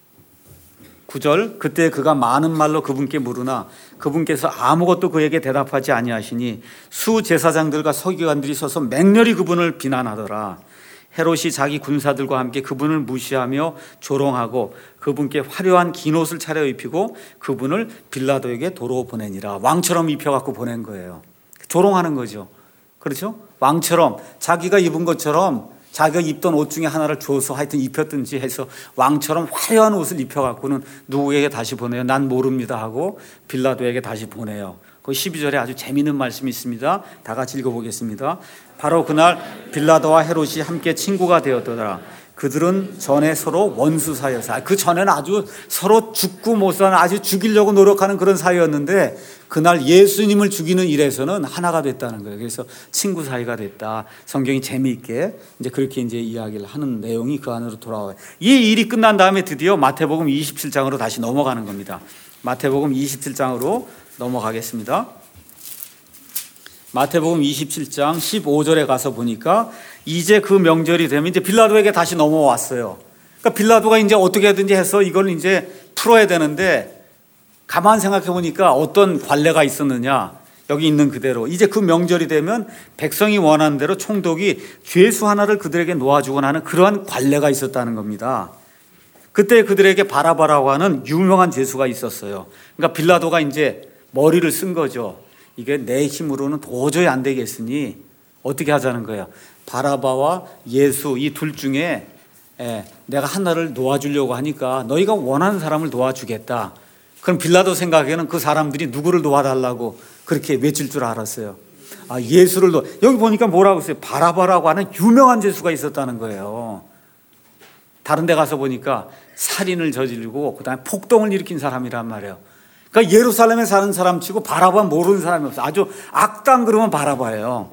구 절 그때 그가 많은 말로 그분께 물으나 그분께서 아무것도 그에게 대답하지 아니하시니 수제사장들과 서기관들이 서서 맹렬히 그분을 비난하더라. 헤롯이 자기 군사들과 함께 그분을 무시하며 조롱하고 그분께 화려한 긴 옷을 차려입히고 그분을 빌라도에게 도로 보내니라. 왕처럼 입혀갖고 보낸 거예요. 조롱하는 거죠. 그렇죠? 왕처럼 자기가 입은 것처럼 자기가 입던 옷 중에 하나를 줘서 하여튼 입혔든지 해서 왕처럼 화려한 옷을 입혀갖고는 누구에게 다시 보내요? 난 모릅니다 하고 빌라도에게 다시 보내요. 그 십이 절에 아주 재미있는 말씀이 있습니다. 다 같이 읽어보겠습니다. 바로 그날 빌라도와 헤롯이 함께 친구가 되었더라. 그들은 전에 서로 원수 사이였어요. 그 전에는 아주 서로 죽고 못 사는 아주 죽이려고 노력하는 그런 사이였는데 그날 예수님을 죽이는 일에서는 하나가 됐다는 거예요. 그래서 친구 사이가 됐다. 성경이 재미있게 이제 그렇게 이제 이야기를 하는 내용이 그 안으로 돌아와요. 이 일이 끝난 다음에 드디어 마태복음 이십칠 장으로 다시 넘어가는 겁니다. 마태복음 이십칠 장으로 넘어가겠습니다. 마태복음 이십칠 장 십오 절에 가서 보니까 이제 그 명절이 되면 이제 빌라도에게 다시 넘어왔어요. 그러니까 빌라도가 이제 어떻게 하든지 해서 이걸 이제 풀어야 되는데 가만 생각해 보니까 어떤 관례가 있었느냐. 여기 있는 그대로 이제 그 명절이 되면 백성이 원하는 대로 총독이 죄수 하나를 그들에게 놓아주곤 하는 그러한 관례가 있었다는 겁니다. 그때 그들에게 바라바라고 하는 유명한 죄수가 있었어요. 그러니까 빌라도가 이제 머리를 쓴 거죠. 이게 내 힘으로는 도저히 안 되겠으니 어떻게 하자는 거예요. 바라바와 예수 이 둘 중에 내가 하나를 놓아주려고 하니까 너희가 원하는 사람을 놓아주겠다. 그럼 빌라도 생각에는 그 사람들이 누구를 도와달라고 그렇게 외칠 줄 알았어요. 아, 예수를 도 여기 보니까 뭐라고 했어요? 바라바라고 하는 유명한 죄수가 있었다는 거예요. 다른 데 가서 보니까 살인을 저지르고 그다음에 폭동을 일으킨 사람이란 말이에요. 그러니까 예루살렘에 사는 사람 치고 바라바 모르는 사람이 없어요. 아주 악당 그러면 바라바예요.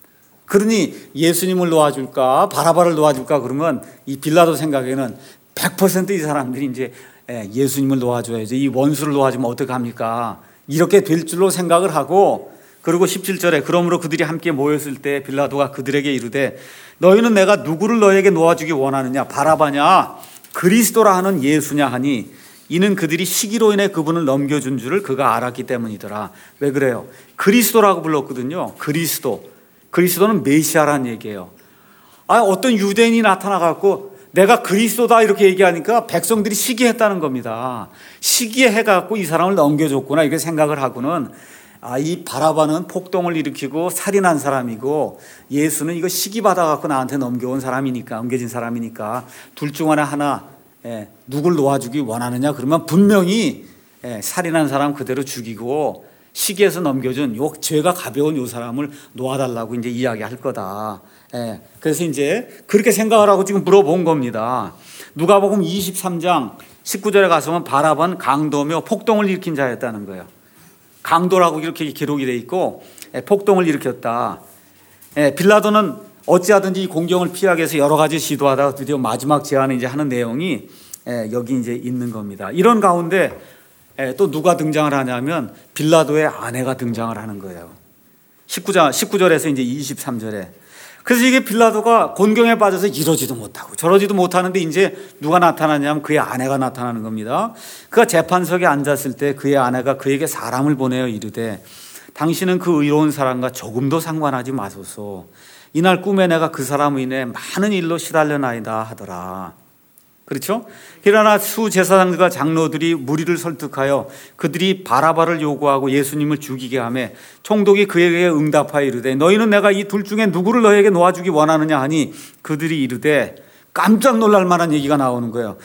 그러니 예수님을 놓아줄까 바라바를 놓아줄까 그러면 이 빌라도 생각에는 백 퍼센트 이 사람들이 이제 예수님을 놓아줘야죠. 이 원수를 놓아주면 어떡합니까? 이렇게 될 줄로 생각을 하고, 그리고 십칠 절에 그러므로 그들이 함께 모였을 때 빌라도가 그들에게 이르되 너희는 내가 누구를 너에게 놓아주기 원하느냐? 바라바냐? 그리스도라 하는 예수냐 하니 이는 그들이 시기로 인해 그분을 넘겨준 줄을 그가 알았기 때문이더라. 왜 그래요? 그리스도라고 불렀거든요. 그리스도. 그리스도는 메시아라는 얘기예요. 아, 어떤 유대인이 나타나갖고 내가 그리스도다 이렇게 얘기하니까 백성들이 시기했다는 겁니다. 시기해갖고 이 사람을 넘겨줬구나 이렇게 생각을 하고는, 아, 이 바라바는 폭동을 일으키고 살인한 사람이고 예수는 이거 시기받아갖고 나한테 넘겨온 사람이니까, 넘겨진 사람이니까 둘 중 하나 하나 예, 누굴 놓아주기 원하느냐 그러면 분명히 예, 살인한 사람 그대로 죽이고 시기해서 넘겨준 요 죄가 가벼운 요 사람을 놓아달라고 이제 이야기할 거다. 예, 그래서 이제 그렇게 생각을 하고 지금 물어본 겁니다. 누가복음 이십삼 장 십구 절에 가서는 바라바는 강도며 폭동을 일으킨 자였다는 거예요. 강도라고 이렇게 기록이 돼 있고 예, 폭동을 일으켰다. 예, 빌라도는 어찌하든지 이 공경을 피하기 위해서 여러 가지 시도하다가 드디어 마지막 제안을 이제 하는 내용이 예, 여기 이제 있는 겁니다. 이런 가운데 예, 또 누가 등장을 하냐면 빌라도의 아내가 등장을 하는 거예요. 십구 장, 십구 절에서 이제 이십삼 절에. 그래서 이게 빌라도가 곤경에 빠져서 이러지도 못하고 저러지도 못하는데 이제 누가 나타나냐면 그의 아내가 나타나는 겁니다. 그가 재판석에 앉았을 때 그의 아내가 그에게 사람을 보내어 이르되 당신은 그 의로운 사람과 조금도 상관하지 마소서. 이날 꿈에 내가 그 사람으로 인해 많은 일로 시달려나이다 하더라. 그렇죠? 그러나 수제사장들과 장로들이 무리를 설득하여 그들이 바라바를 요구하고 예수님을 죽이게 하매 총독이 그에게 응답하여 이르되 너희는 내가 이 둘 중에 누구를 너에게 놓아주기 원하느냐 하니 그들이 이르되 깜짝 놀랄 만한 얘기가 나오는 거예요.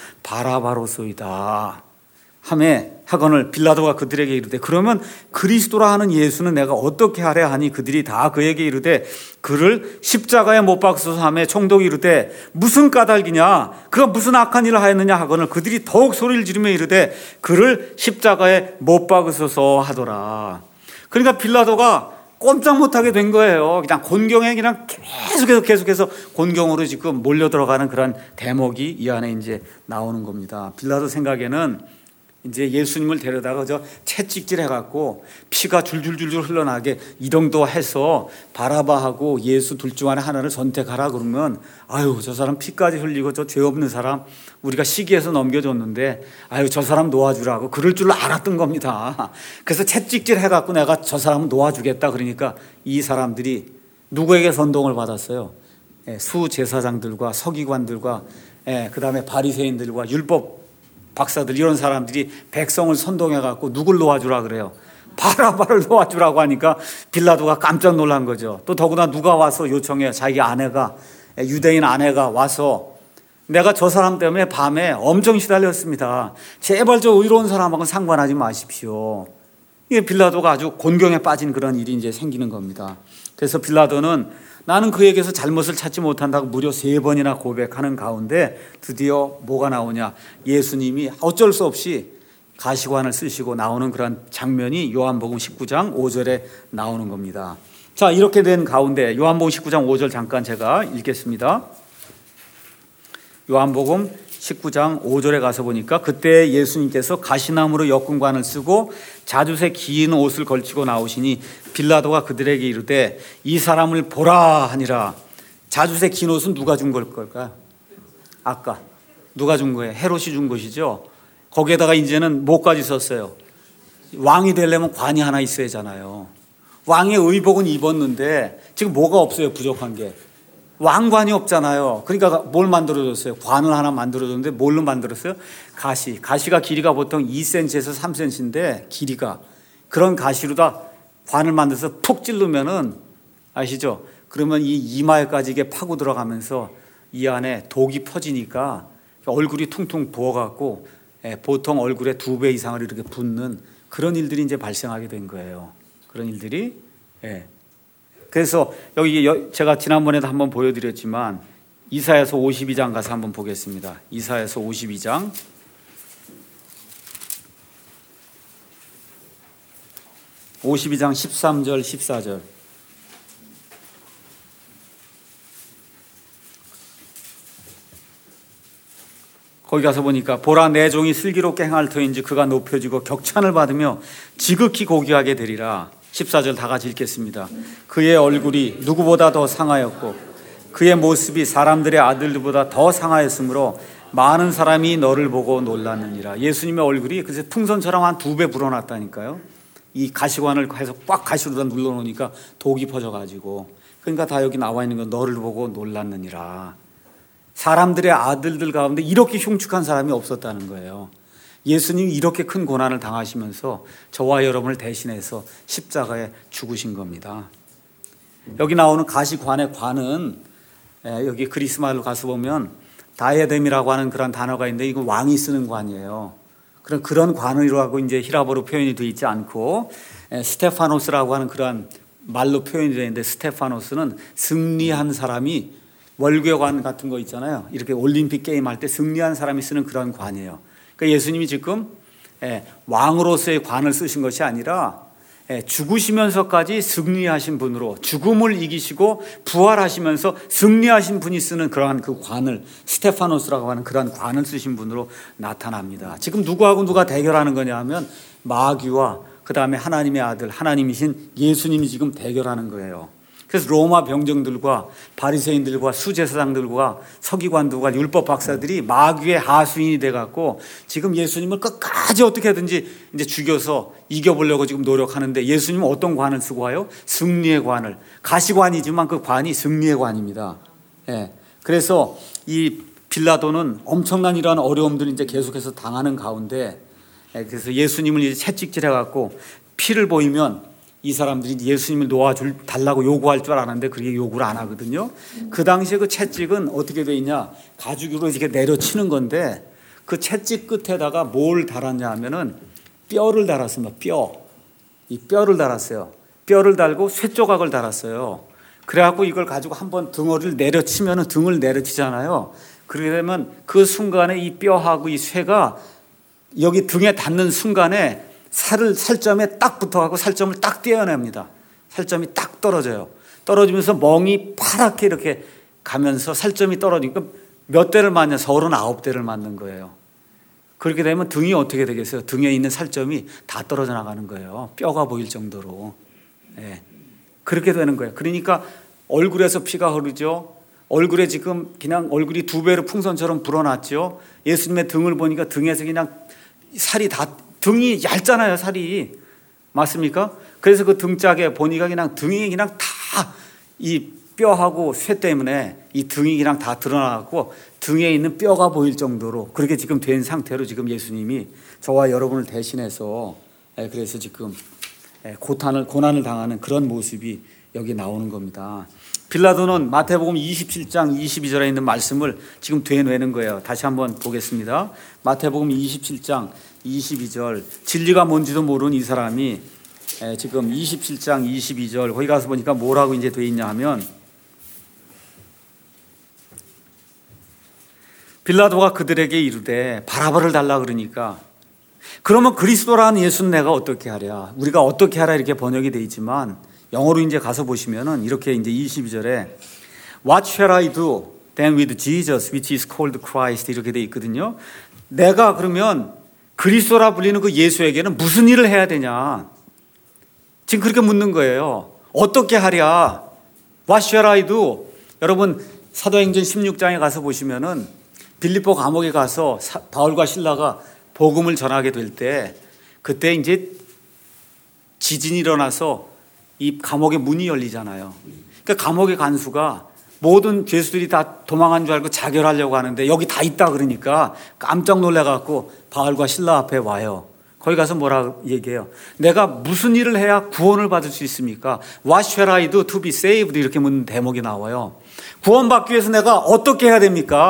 바라바로소이다 하매 하거늘 빌라도가 그들에게 이르되 그러면 그리스도라 하는 예수는 내가 어떻게 하랴 하니 그들이 다 그에게 이르되 그를 십자가에 못 박소서 하매 총독이 이르되 무슨 까닭이냐 그가 무슨 악한 일을 하였느냐 하거늘 그들이 더욱 소리를 지르며 이르되 그를 십자가에 못 박으소서 하더라. 그러니까 빌라도가 꼼짝 못하게 된 거예요. 그냥 곤경에 그냥 계속해서 계속해서 곤경으로 지금 몰려 들어가는 그런 대목이 이 안에 이제 나오는 겁니다. 빌라도 생각에는 이제 예수님을 데려다가 저 채찍질 해갖고 피가 줄줄줄줄 흘러나게 이 정도 해서 바라바하고 예수 둘 중 하나를 선택하라 그러면 아유 저 사람 피까지 흘리고 저 죄 없는 사람 우리가 시기해서 넘겨줬는데 아유 저 사람 놓아주라고 그럴 줄 알았던 겁니다. 그래서 채찍질 해갖고 내가 저 사람 놓아주겠다 그러니까 이 사람들이 누구에게 선동을 받았어요? 수제사장들과 서기관들과 그 다음에 바리새인들과 율법 박사들 이런 사람들이 백성을 선동해갖고 누굴 놓아주라 그래요? 바라바를 놓아주라고 하니까 빌라도가 깜짝 놀란 거죠. 또 더구나 누가 와서 요청해요. 자기 아내가 유대인 아내가 와서 내가 저 사람 때문에 밤에 엄청 시달렸습니다. 제발 저 의로운 사람하고는 상관하지 마십시오. 이게 빌라도가 아주 곤경에 빠진 그런 일이 이제 생기는 겁니다. 그래서 빌라도는 나는 그에게서 잘못을 찾지 못한다고 무려 세 번이나 고백하는 가운데 드디어 뭐가 나오냐? 예수님이 어쩔 수 없이 가시관을 쓰시고 나오는 그런 장면이 요한복음 십구 장 오 절에 나오는 겁니다. 자, 이렇게 된 가운데 요한복음 십구 장 오 절 잠깐 제가 읽겠습니다. 요한복음 십구 장 오 절에 가서 보니까 그때 예수님께서 가시나무로 엮은관을 쓰고 자주색 긴 옷을 걸치고 나오시니 빌라도가 그들에게 이르되 이 사람을 보라 하니라. 자주색 긴 옷은 누가 준 걸까요? 아까 누가 준 거예요? 헤롯이 준 것이죠. 거기에다가 이제는 뭐까지 썼어요? 왕이 되려면 관이 하나 있어야 하잖아요. 왕의 의복은 입었는데 지금 뭐가 없어요? 부족한 게. 왕관이 없잖아요. 그러니까 뭘 만들어줬어요? 관을 하나 만들어줬는데 뭘로 만들었어요? 가시. 가시가 길이가 보통 이 센티미터에서 삼 센티미터인데 길이가 그런 가시로다 관을 만들어서 푹 찌르면은 아시죠? 그러면 이 이마에까지 이게 파고 들어가면서 이 안에 독이 퍼지니까 얼굴이 퉁퉁 부어갖고 보통 얼굴에 두 배 이상을 이렇게 붓는 그런 일들이 이제 발생하게 된 거예요. 그런 일들이. 예. 그래서 여기 제가 지난번에도 한번 보여드렸지만 이사야서 오십이 장 가서 한번 보겠습니다. 이사야서 오십이 장. 오십이 장 십삼 절 십사 절. 거기 가서 보니까 보라 내 종이 슬기롭게 행할 터인지 그가 높여지고 격찬을 받으며 지극히 고귀하게 되리라. 십사 절 다 같이 읽겠습니다. 그의 얼굴이 누구보다 더 상하였고 그의 모습이 사람들의 아들들보다 더 상하였으므로 많은 사람이 너를 보고 놀랐느니라. 예수님의 얼굴이 그래서 풍선처럼 한 두 배 불어났다니까요. 이 가시관을 해서 꽉 가시로다 눌러놓으니까 독이 퍼져가지고, 그러니까 다 여기 나와 있는 건 너를 보고 놀랐느니라. 사람들의 아들들 가운데 이렇게 흉측한 사람이 없었다는 거예요. 예수님이 이렇게 큰 고난을 당하시면서 저와 여러분을 대신해서 십자가에 죽으신 겁니다. 여기 나오는 가시관의 관은 여기 그리스 말로 가서 보면 다이아뎀이라고 하는 그런 단어가 있는데 이건 왕이 쓰는 관이에요. 그런 그런 관이라고 이제 히라보로 표현이 되어 있지 않고 스테파노스라고 하는 그런 말로 표현이 되어 있는데, 스테파노스는 승리한 사람이 월궤관 같은 거 있잖아요. 이렇게 올림픽 게임 할 때 승리한 사람이 쓰는 그런 관이에요. 그러니까 예수님이 지금 왕으로서의 관을 쓰신 것이 아니라 죽으시면서까지 승리하신 분으로, 죽음을 이기시고 부활하시면서 승리하신 분이 쓰는 그러한 그 관을, 스테파노스라고 하는 그러한 관을 쓰신 분으로 나타납니다. 지금 누구하고 누가 대결하는 거냐 하면 마귀와 그 다음에 하나님의 아들, 하나님이신 예수님이 지금 대결하는 거예요. 그래서 로마 병정들과 바리새인들과 수제사장들과 서기관들과 율법 박사들이 마귀의 하수인이 돼갖고 지금 예수님을 끝까지 어떻게든지 이제 죽여서 이겨보려고 지금 노력하는데, 예수님은 어떤 관을 쓰고 와요? 승리의 관을. 가시관이지만 그 관이 승리의 관입니다. 예. 그래서 이 빌라도는 엄청난 이러한 어려움들을 이제 계속해서 당하는 가운데, 예. 그래서 예수님을 이제 채찍질해갖고 피를 보이면 이 사람들이 예수님을 놓아줄 달라고 요구할 줄 알았는데 그렇게 요구를 안 하거든요. 그 당시에 그 채찍은 어떻게 돼 있냐, 가죽으로 이렇게 내려치는 건데 그 채찍 끝에다가 뭘 달았냐 하면은 뼈를 달았습니다. 뼈. 이 뼈를 달았어요. 뼈를 달고 쇠 조각을 달았어요. 그래갖고 이걸 가지고 한번 덩어리를 내려치면은 등을 내려치잖아요. 그러게 되면 그 순간에 이 뼈하고 이 쇠가 여기 등에 닿는 순간에 살을, 살점에 딱 붙어가고 살점을 딱 떼어냅니다. 살점이 딱 떨어져요. 떨어지면서 멍이 파랗게 이렇게 가면서 살점이 떨어지니까 몇 대를 맞냐? 서른아홉 대를 맞는 거예요. 그렇게 되면 등이 어떻게 되겠어요? 등에 있는 살점이 다 떨어져 나가는 거예요. 뼈가 보일 정도로. 네. 그렇게 되는 거예요. 그러니까 얼굴에서 피가 흐르죠. 얼굴에 지금 그냥 얼굴이 두 배로 풍선처럼 불어났죠. 예수님의 등을 보니까 등에서 그냥 살이 다, 등이 얇잖아요, 살이. 맞습니까? 그래서 그 등짝에 보니까 그냥 등이 그냥 다 이 뼈하고 쇠 때문에 이 등이 그냥 다 드러나고 등에 있는 뼈가 보일 정도로 그렇게 지금 된 상태로 지금 예수님이 저와 여러분을 대신해서, 그래서 지금 고난을, 고난을 당하는 그런 모습이 여기 나오는 겁니다. 빌라도는 마태복음 이십칠 장 이십이 절에 있는 말씀을 지금 되뇌는 거예요. 다시 한번 보겠습니다. 마태복음 이십칠 장 이십이 절, 진리가 뭔지도 모르는 이 사람이 지금 이십칠 장 이십이 절 거기 가서 보니까 뭐라고 이제 돼 있냐 하면, 빌라도가 그들에게 이르되 바라바를 달라 그러니까, 그러면 그리스도라는 예수는 내가 어떻게 하랴? 우리가 어떻게 하라 이렇게 번역이 돼 있지만 영어로 이제 가서 보시면은 이렇게 이제 이십이 절에 What shall I do then with Jesus which is called Christ 이렇게 돼 있거든요. 내가 그러면 그리스도라 불리는 그 예수에게는 무슨 일을 해야 되냐? 지금 그렇게 묻는 거예요. 어떻게 하랴? What shall I do? 여러분 사도행전 십육 장에 가서 보시면은 빌립보 감옥에 가서 바울과 실라가 복음을 전하게 될 때, 그때 이제 지진이 일어나서 이 감옥의 문이 열리잖아요. 그러니까 감옥의 간수가 모든 죄수들이 다 도망한 줄 알고 자결하려고 하는데 여기 다 있다 그러니까 깜짝 놀라갖고 바울과 실라 앞에 와요. 거기 가서 뭐라 얘기해요? 내가 무슨 일을 해야 구원을 받을 수 있습니까? What shall I do to be saved? 이렇게 묻는 대목이 나와요. 구원받기 위해서 내가 어떻게 해야 됩니까?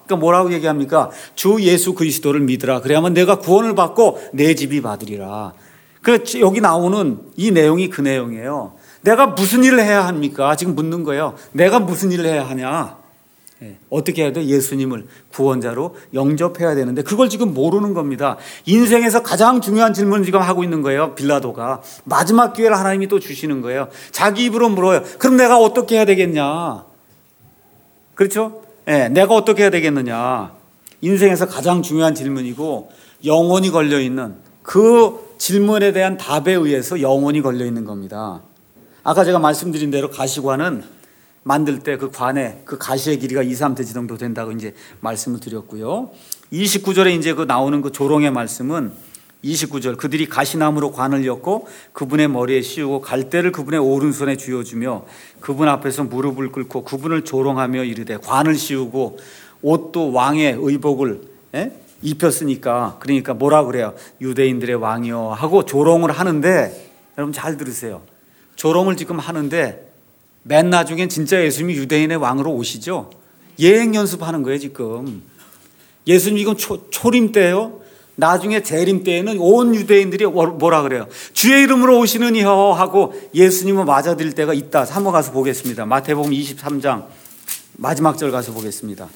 그러니까 뭐라고 얘기합니까? 주 예수 그리스도를 믿으라. 그래야만 내가 구원을 받고 내 집이 받으리라. 그래서 여기 나오는 이 내용이 그 내용이에요. 내가 무슨 일을 해야 합니까? 지금 묻는 거예요. 내가 무슨 일을 해야 하냐? 예, 어떻게 해야 돼? 예수님을 구원자로 영접해야 되는데 그걸 지금 모르는 겁니다. 인생에서 가장 중요한 질문을 지금 하고 있는 거예요. 빌라도가 마지막 기회를 하나님이 또 주시는 거예요. 자기 입으로 물어요. 그럼 내가 어떻게 해야 되겠냐? 그렇죠? 예, 내가 어떻게 해야 되겠느냐? 인생에서 가장 중요한 질문이고 영혼이 걸려있는 그 질문에 대한 답에 의해서 영혼이 걸려있는 겁니다. 아까 제가 말씀드린 대로 가시관은 만들 때 그 관에 그 가시의 길이가 이, 삼 대지 정도 된다고 이제 말씀을 드렸고요. 이십구 절에 이제 그 나오는 그 조롱의 말씀은 이십구 절 그들이 가시나무로 관을 엮고 그분의 머리에 씌우고 갈대를 그분의 오른손에 쥐어주며 그분 앞에서 무릎을 꿇고 그분을 조롱하며 이르되 관을 씌우고 옷도 왕의 의복을 에? 입혔으니까 그러니까 뭐라 그래요? 유대인들의 왕이요 하고 조롱을 하는데 여러분 잘 들으세요. 조롱을 지금 하는데 맨 나중엔 진짜 예수님이 유대인의 왕으로 오시죠. 예행 연습하는 거예요 지금. 예수님 지금 초, 초림 때요. 나중에 재림 때에는 온 유대인들이 뭐라 그래요? 주의 이름으로 오시는 이여 하고 예수님을 맞아들일 때가 있다. 한번 가서 보겠습니다. 마태복음 이십삼 장 마지막 절 가서 보겠습니다.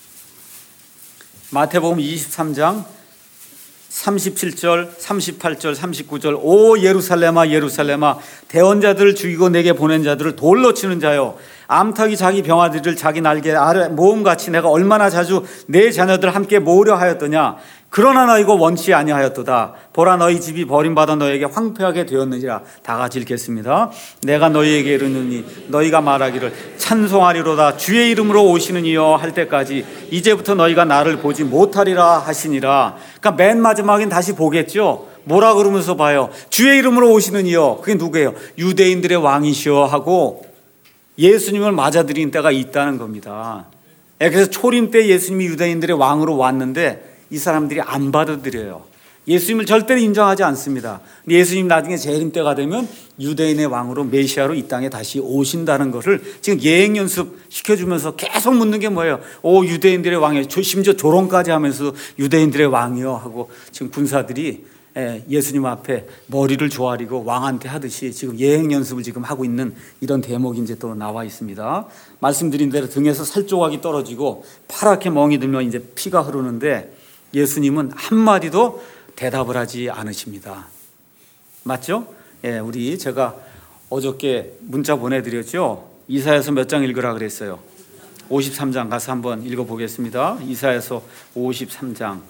마태복음 이십삼 장 삼십칠 절, 삼십팔 절, 삼십구 절 오 예루살렘아 예루살렘아 대언자들을 죽이고 내게 보낸 자들을 돌로 치는 자요 암탉이 자기 병아들을 자기 날개 아래 모음같이 내가 얼마나 자주 내 자녀들 함께 모으려 하였더냐. 그러나 너희가 원치 아니하였도다. 보라 너희 집이 버림받아 너희에게 황폐하게 되었느니라. 다 같이 읽겠습니다. 내가 너희에게 이르노니 너희가 말하기를 찬송하리로다 주의 이름으로 오시는 이여 할 때까지 이제부터 너희가 나를 보지 못하리라 하시니라. 그러니까 맨 마지막엔 다시 보겠죠. 뭐라 그러면서 봐요? 주의 이름으로 오시는 이여. 그게 누구예요? 유대인들의 왕이시여 하고 예수님을 맞아들인 때가 있다는 겁니다. 그래서 초림 때 예수님이 유대인들의 왕으로 왔는데 이 사람들이 안 받아들여요. 예수님을 절대로 인정하지 않습니다. 예수님 나중에 재림 때가 되면 유대인의 왕으로 메시아로 이 땅에 다시 오신다는 것을 지금 예행 연습 시켜주면서 계속 묻는 게 뭐예요? 오 유대인들의 왕이요. 심지어 조롱까지 하면서 유대인들의 왕이요 하고 지금 군사들이 예수님 앞에 머리를 조아리고 왕한테 하듯이 지금 예행 연습을 지금 하고 있는 이런 대목이 이제 또 나와 있습니다. 말씀드린 대로 등에서 살조각이 떨어지고 파랗게 멍이 들면 이제 피가 흐르는데 예수님은 한마디도 대답을 하지 않으십니다. 맞죠? 예, 우리 제가 어저께 문자 보내드렸죠. 이사야서 몇 장 읽으라 그랬어요. 오십삼 장 가서 한번 읽어보겠습니다. 이사야서 오십삼 장.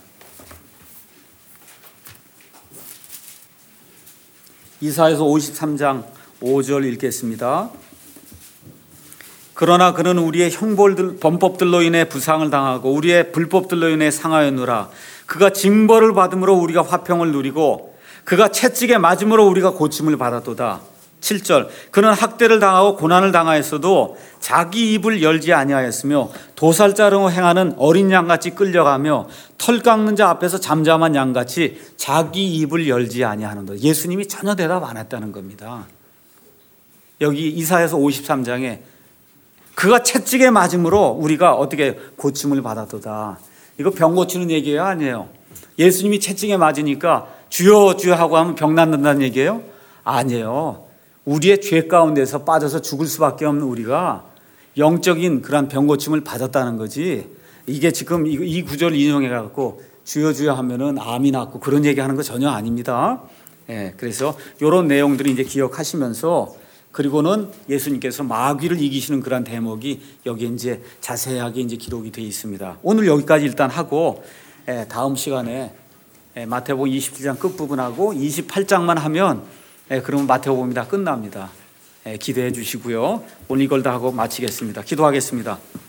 이사야서 오십삼 장 오 절 읽겠습니다. 그러나 그는 우리의 형벌들, 범법들로 인해 부상을 당하고 우리의 불법들로 인해 상하였노라. 그가 징벌을 받음으로 우리가 화평을 누리고 그가 채찍에 맞음으로 우리가 고침을 받았도다. 칠 절 그는 학대를 당하고 고난을 당하였어도 자기 입을 열지 아니하였으며 도살자로 행하는 어린 양같이 끌려가며 털 깎는 자 앞에서 잠잠한 양같이 자기 입을 열지 아니하는다. 예수님이 전혀 대답 안 했다는 겁니다. 여기 이사야서 오십삼 장에 그가 채찍에 맞음으로 우리가 어떻게 고침을 받았도다. 이거 병 고치는 얘기예요? 아니에요? 예수님이 채찍에 맞으니까 주여 주여 하고 하면 병 낫는다는 얘기예요? 아니에요. 우리의 죄 가운데서 빠져서 죽을 수밖에 없는 우리가 영적인 그런 병 고침을 받았다는 거지. 이게 지금 이 구절을 인용해갖고 주여 주여 하면은 암이 낫고 그런 얘기하는 거 전혀 아닙니다. 예, 그래서 이런 내용들을 이제 기억하시면서 그리고는 예수님께서 마귀를 이기시는 그런 대목이 여기에 이제 자세하게 이제 기록이 되어 있습니다. 오늘 여기까지 일단 하고 다음 시간에 마태복음 이십칠 장 끝부분하고 이십팔 장만 하면 그러면 마태복음이 다 끝납니다. 기대해 주시고요. 오늘 이걸 다 하고 마치겠습니다. 기도하겠습니다.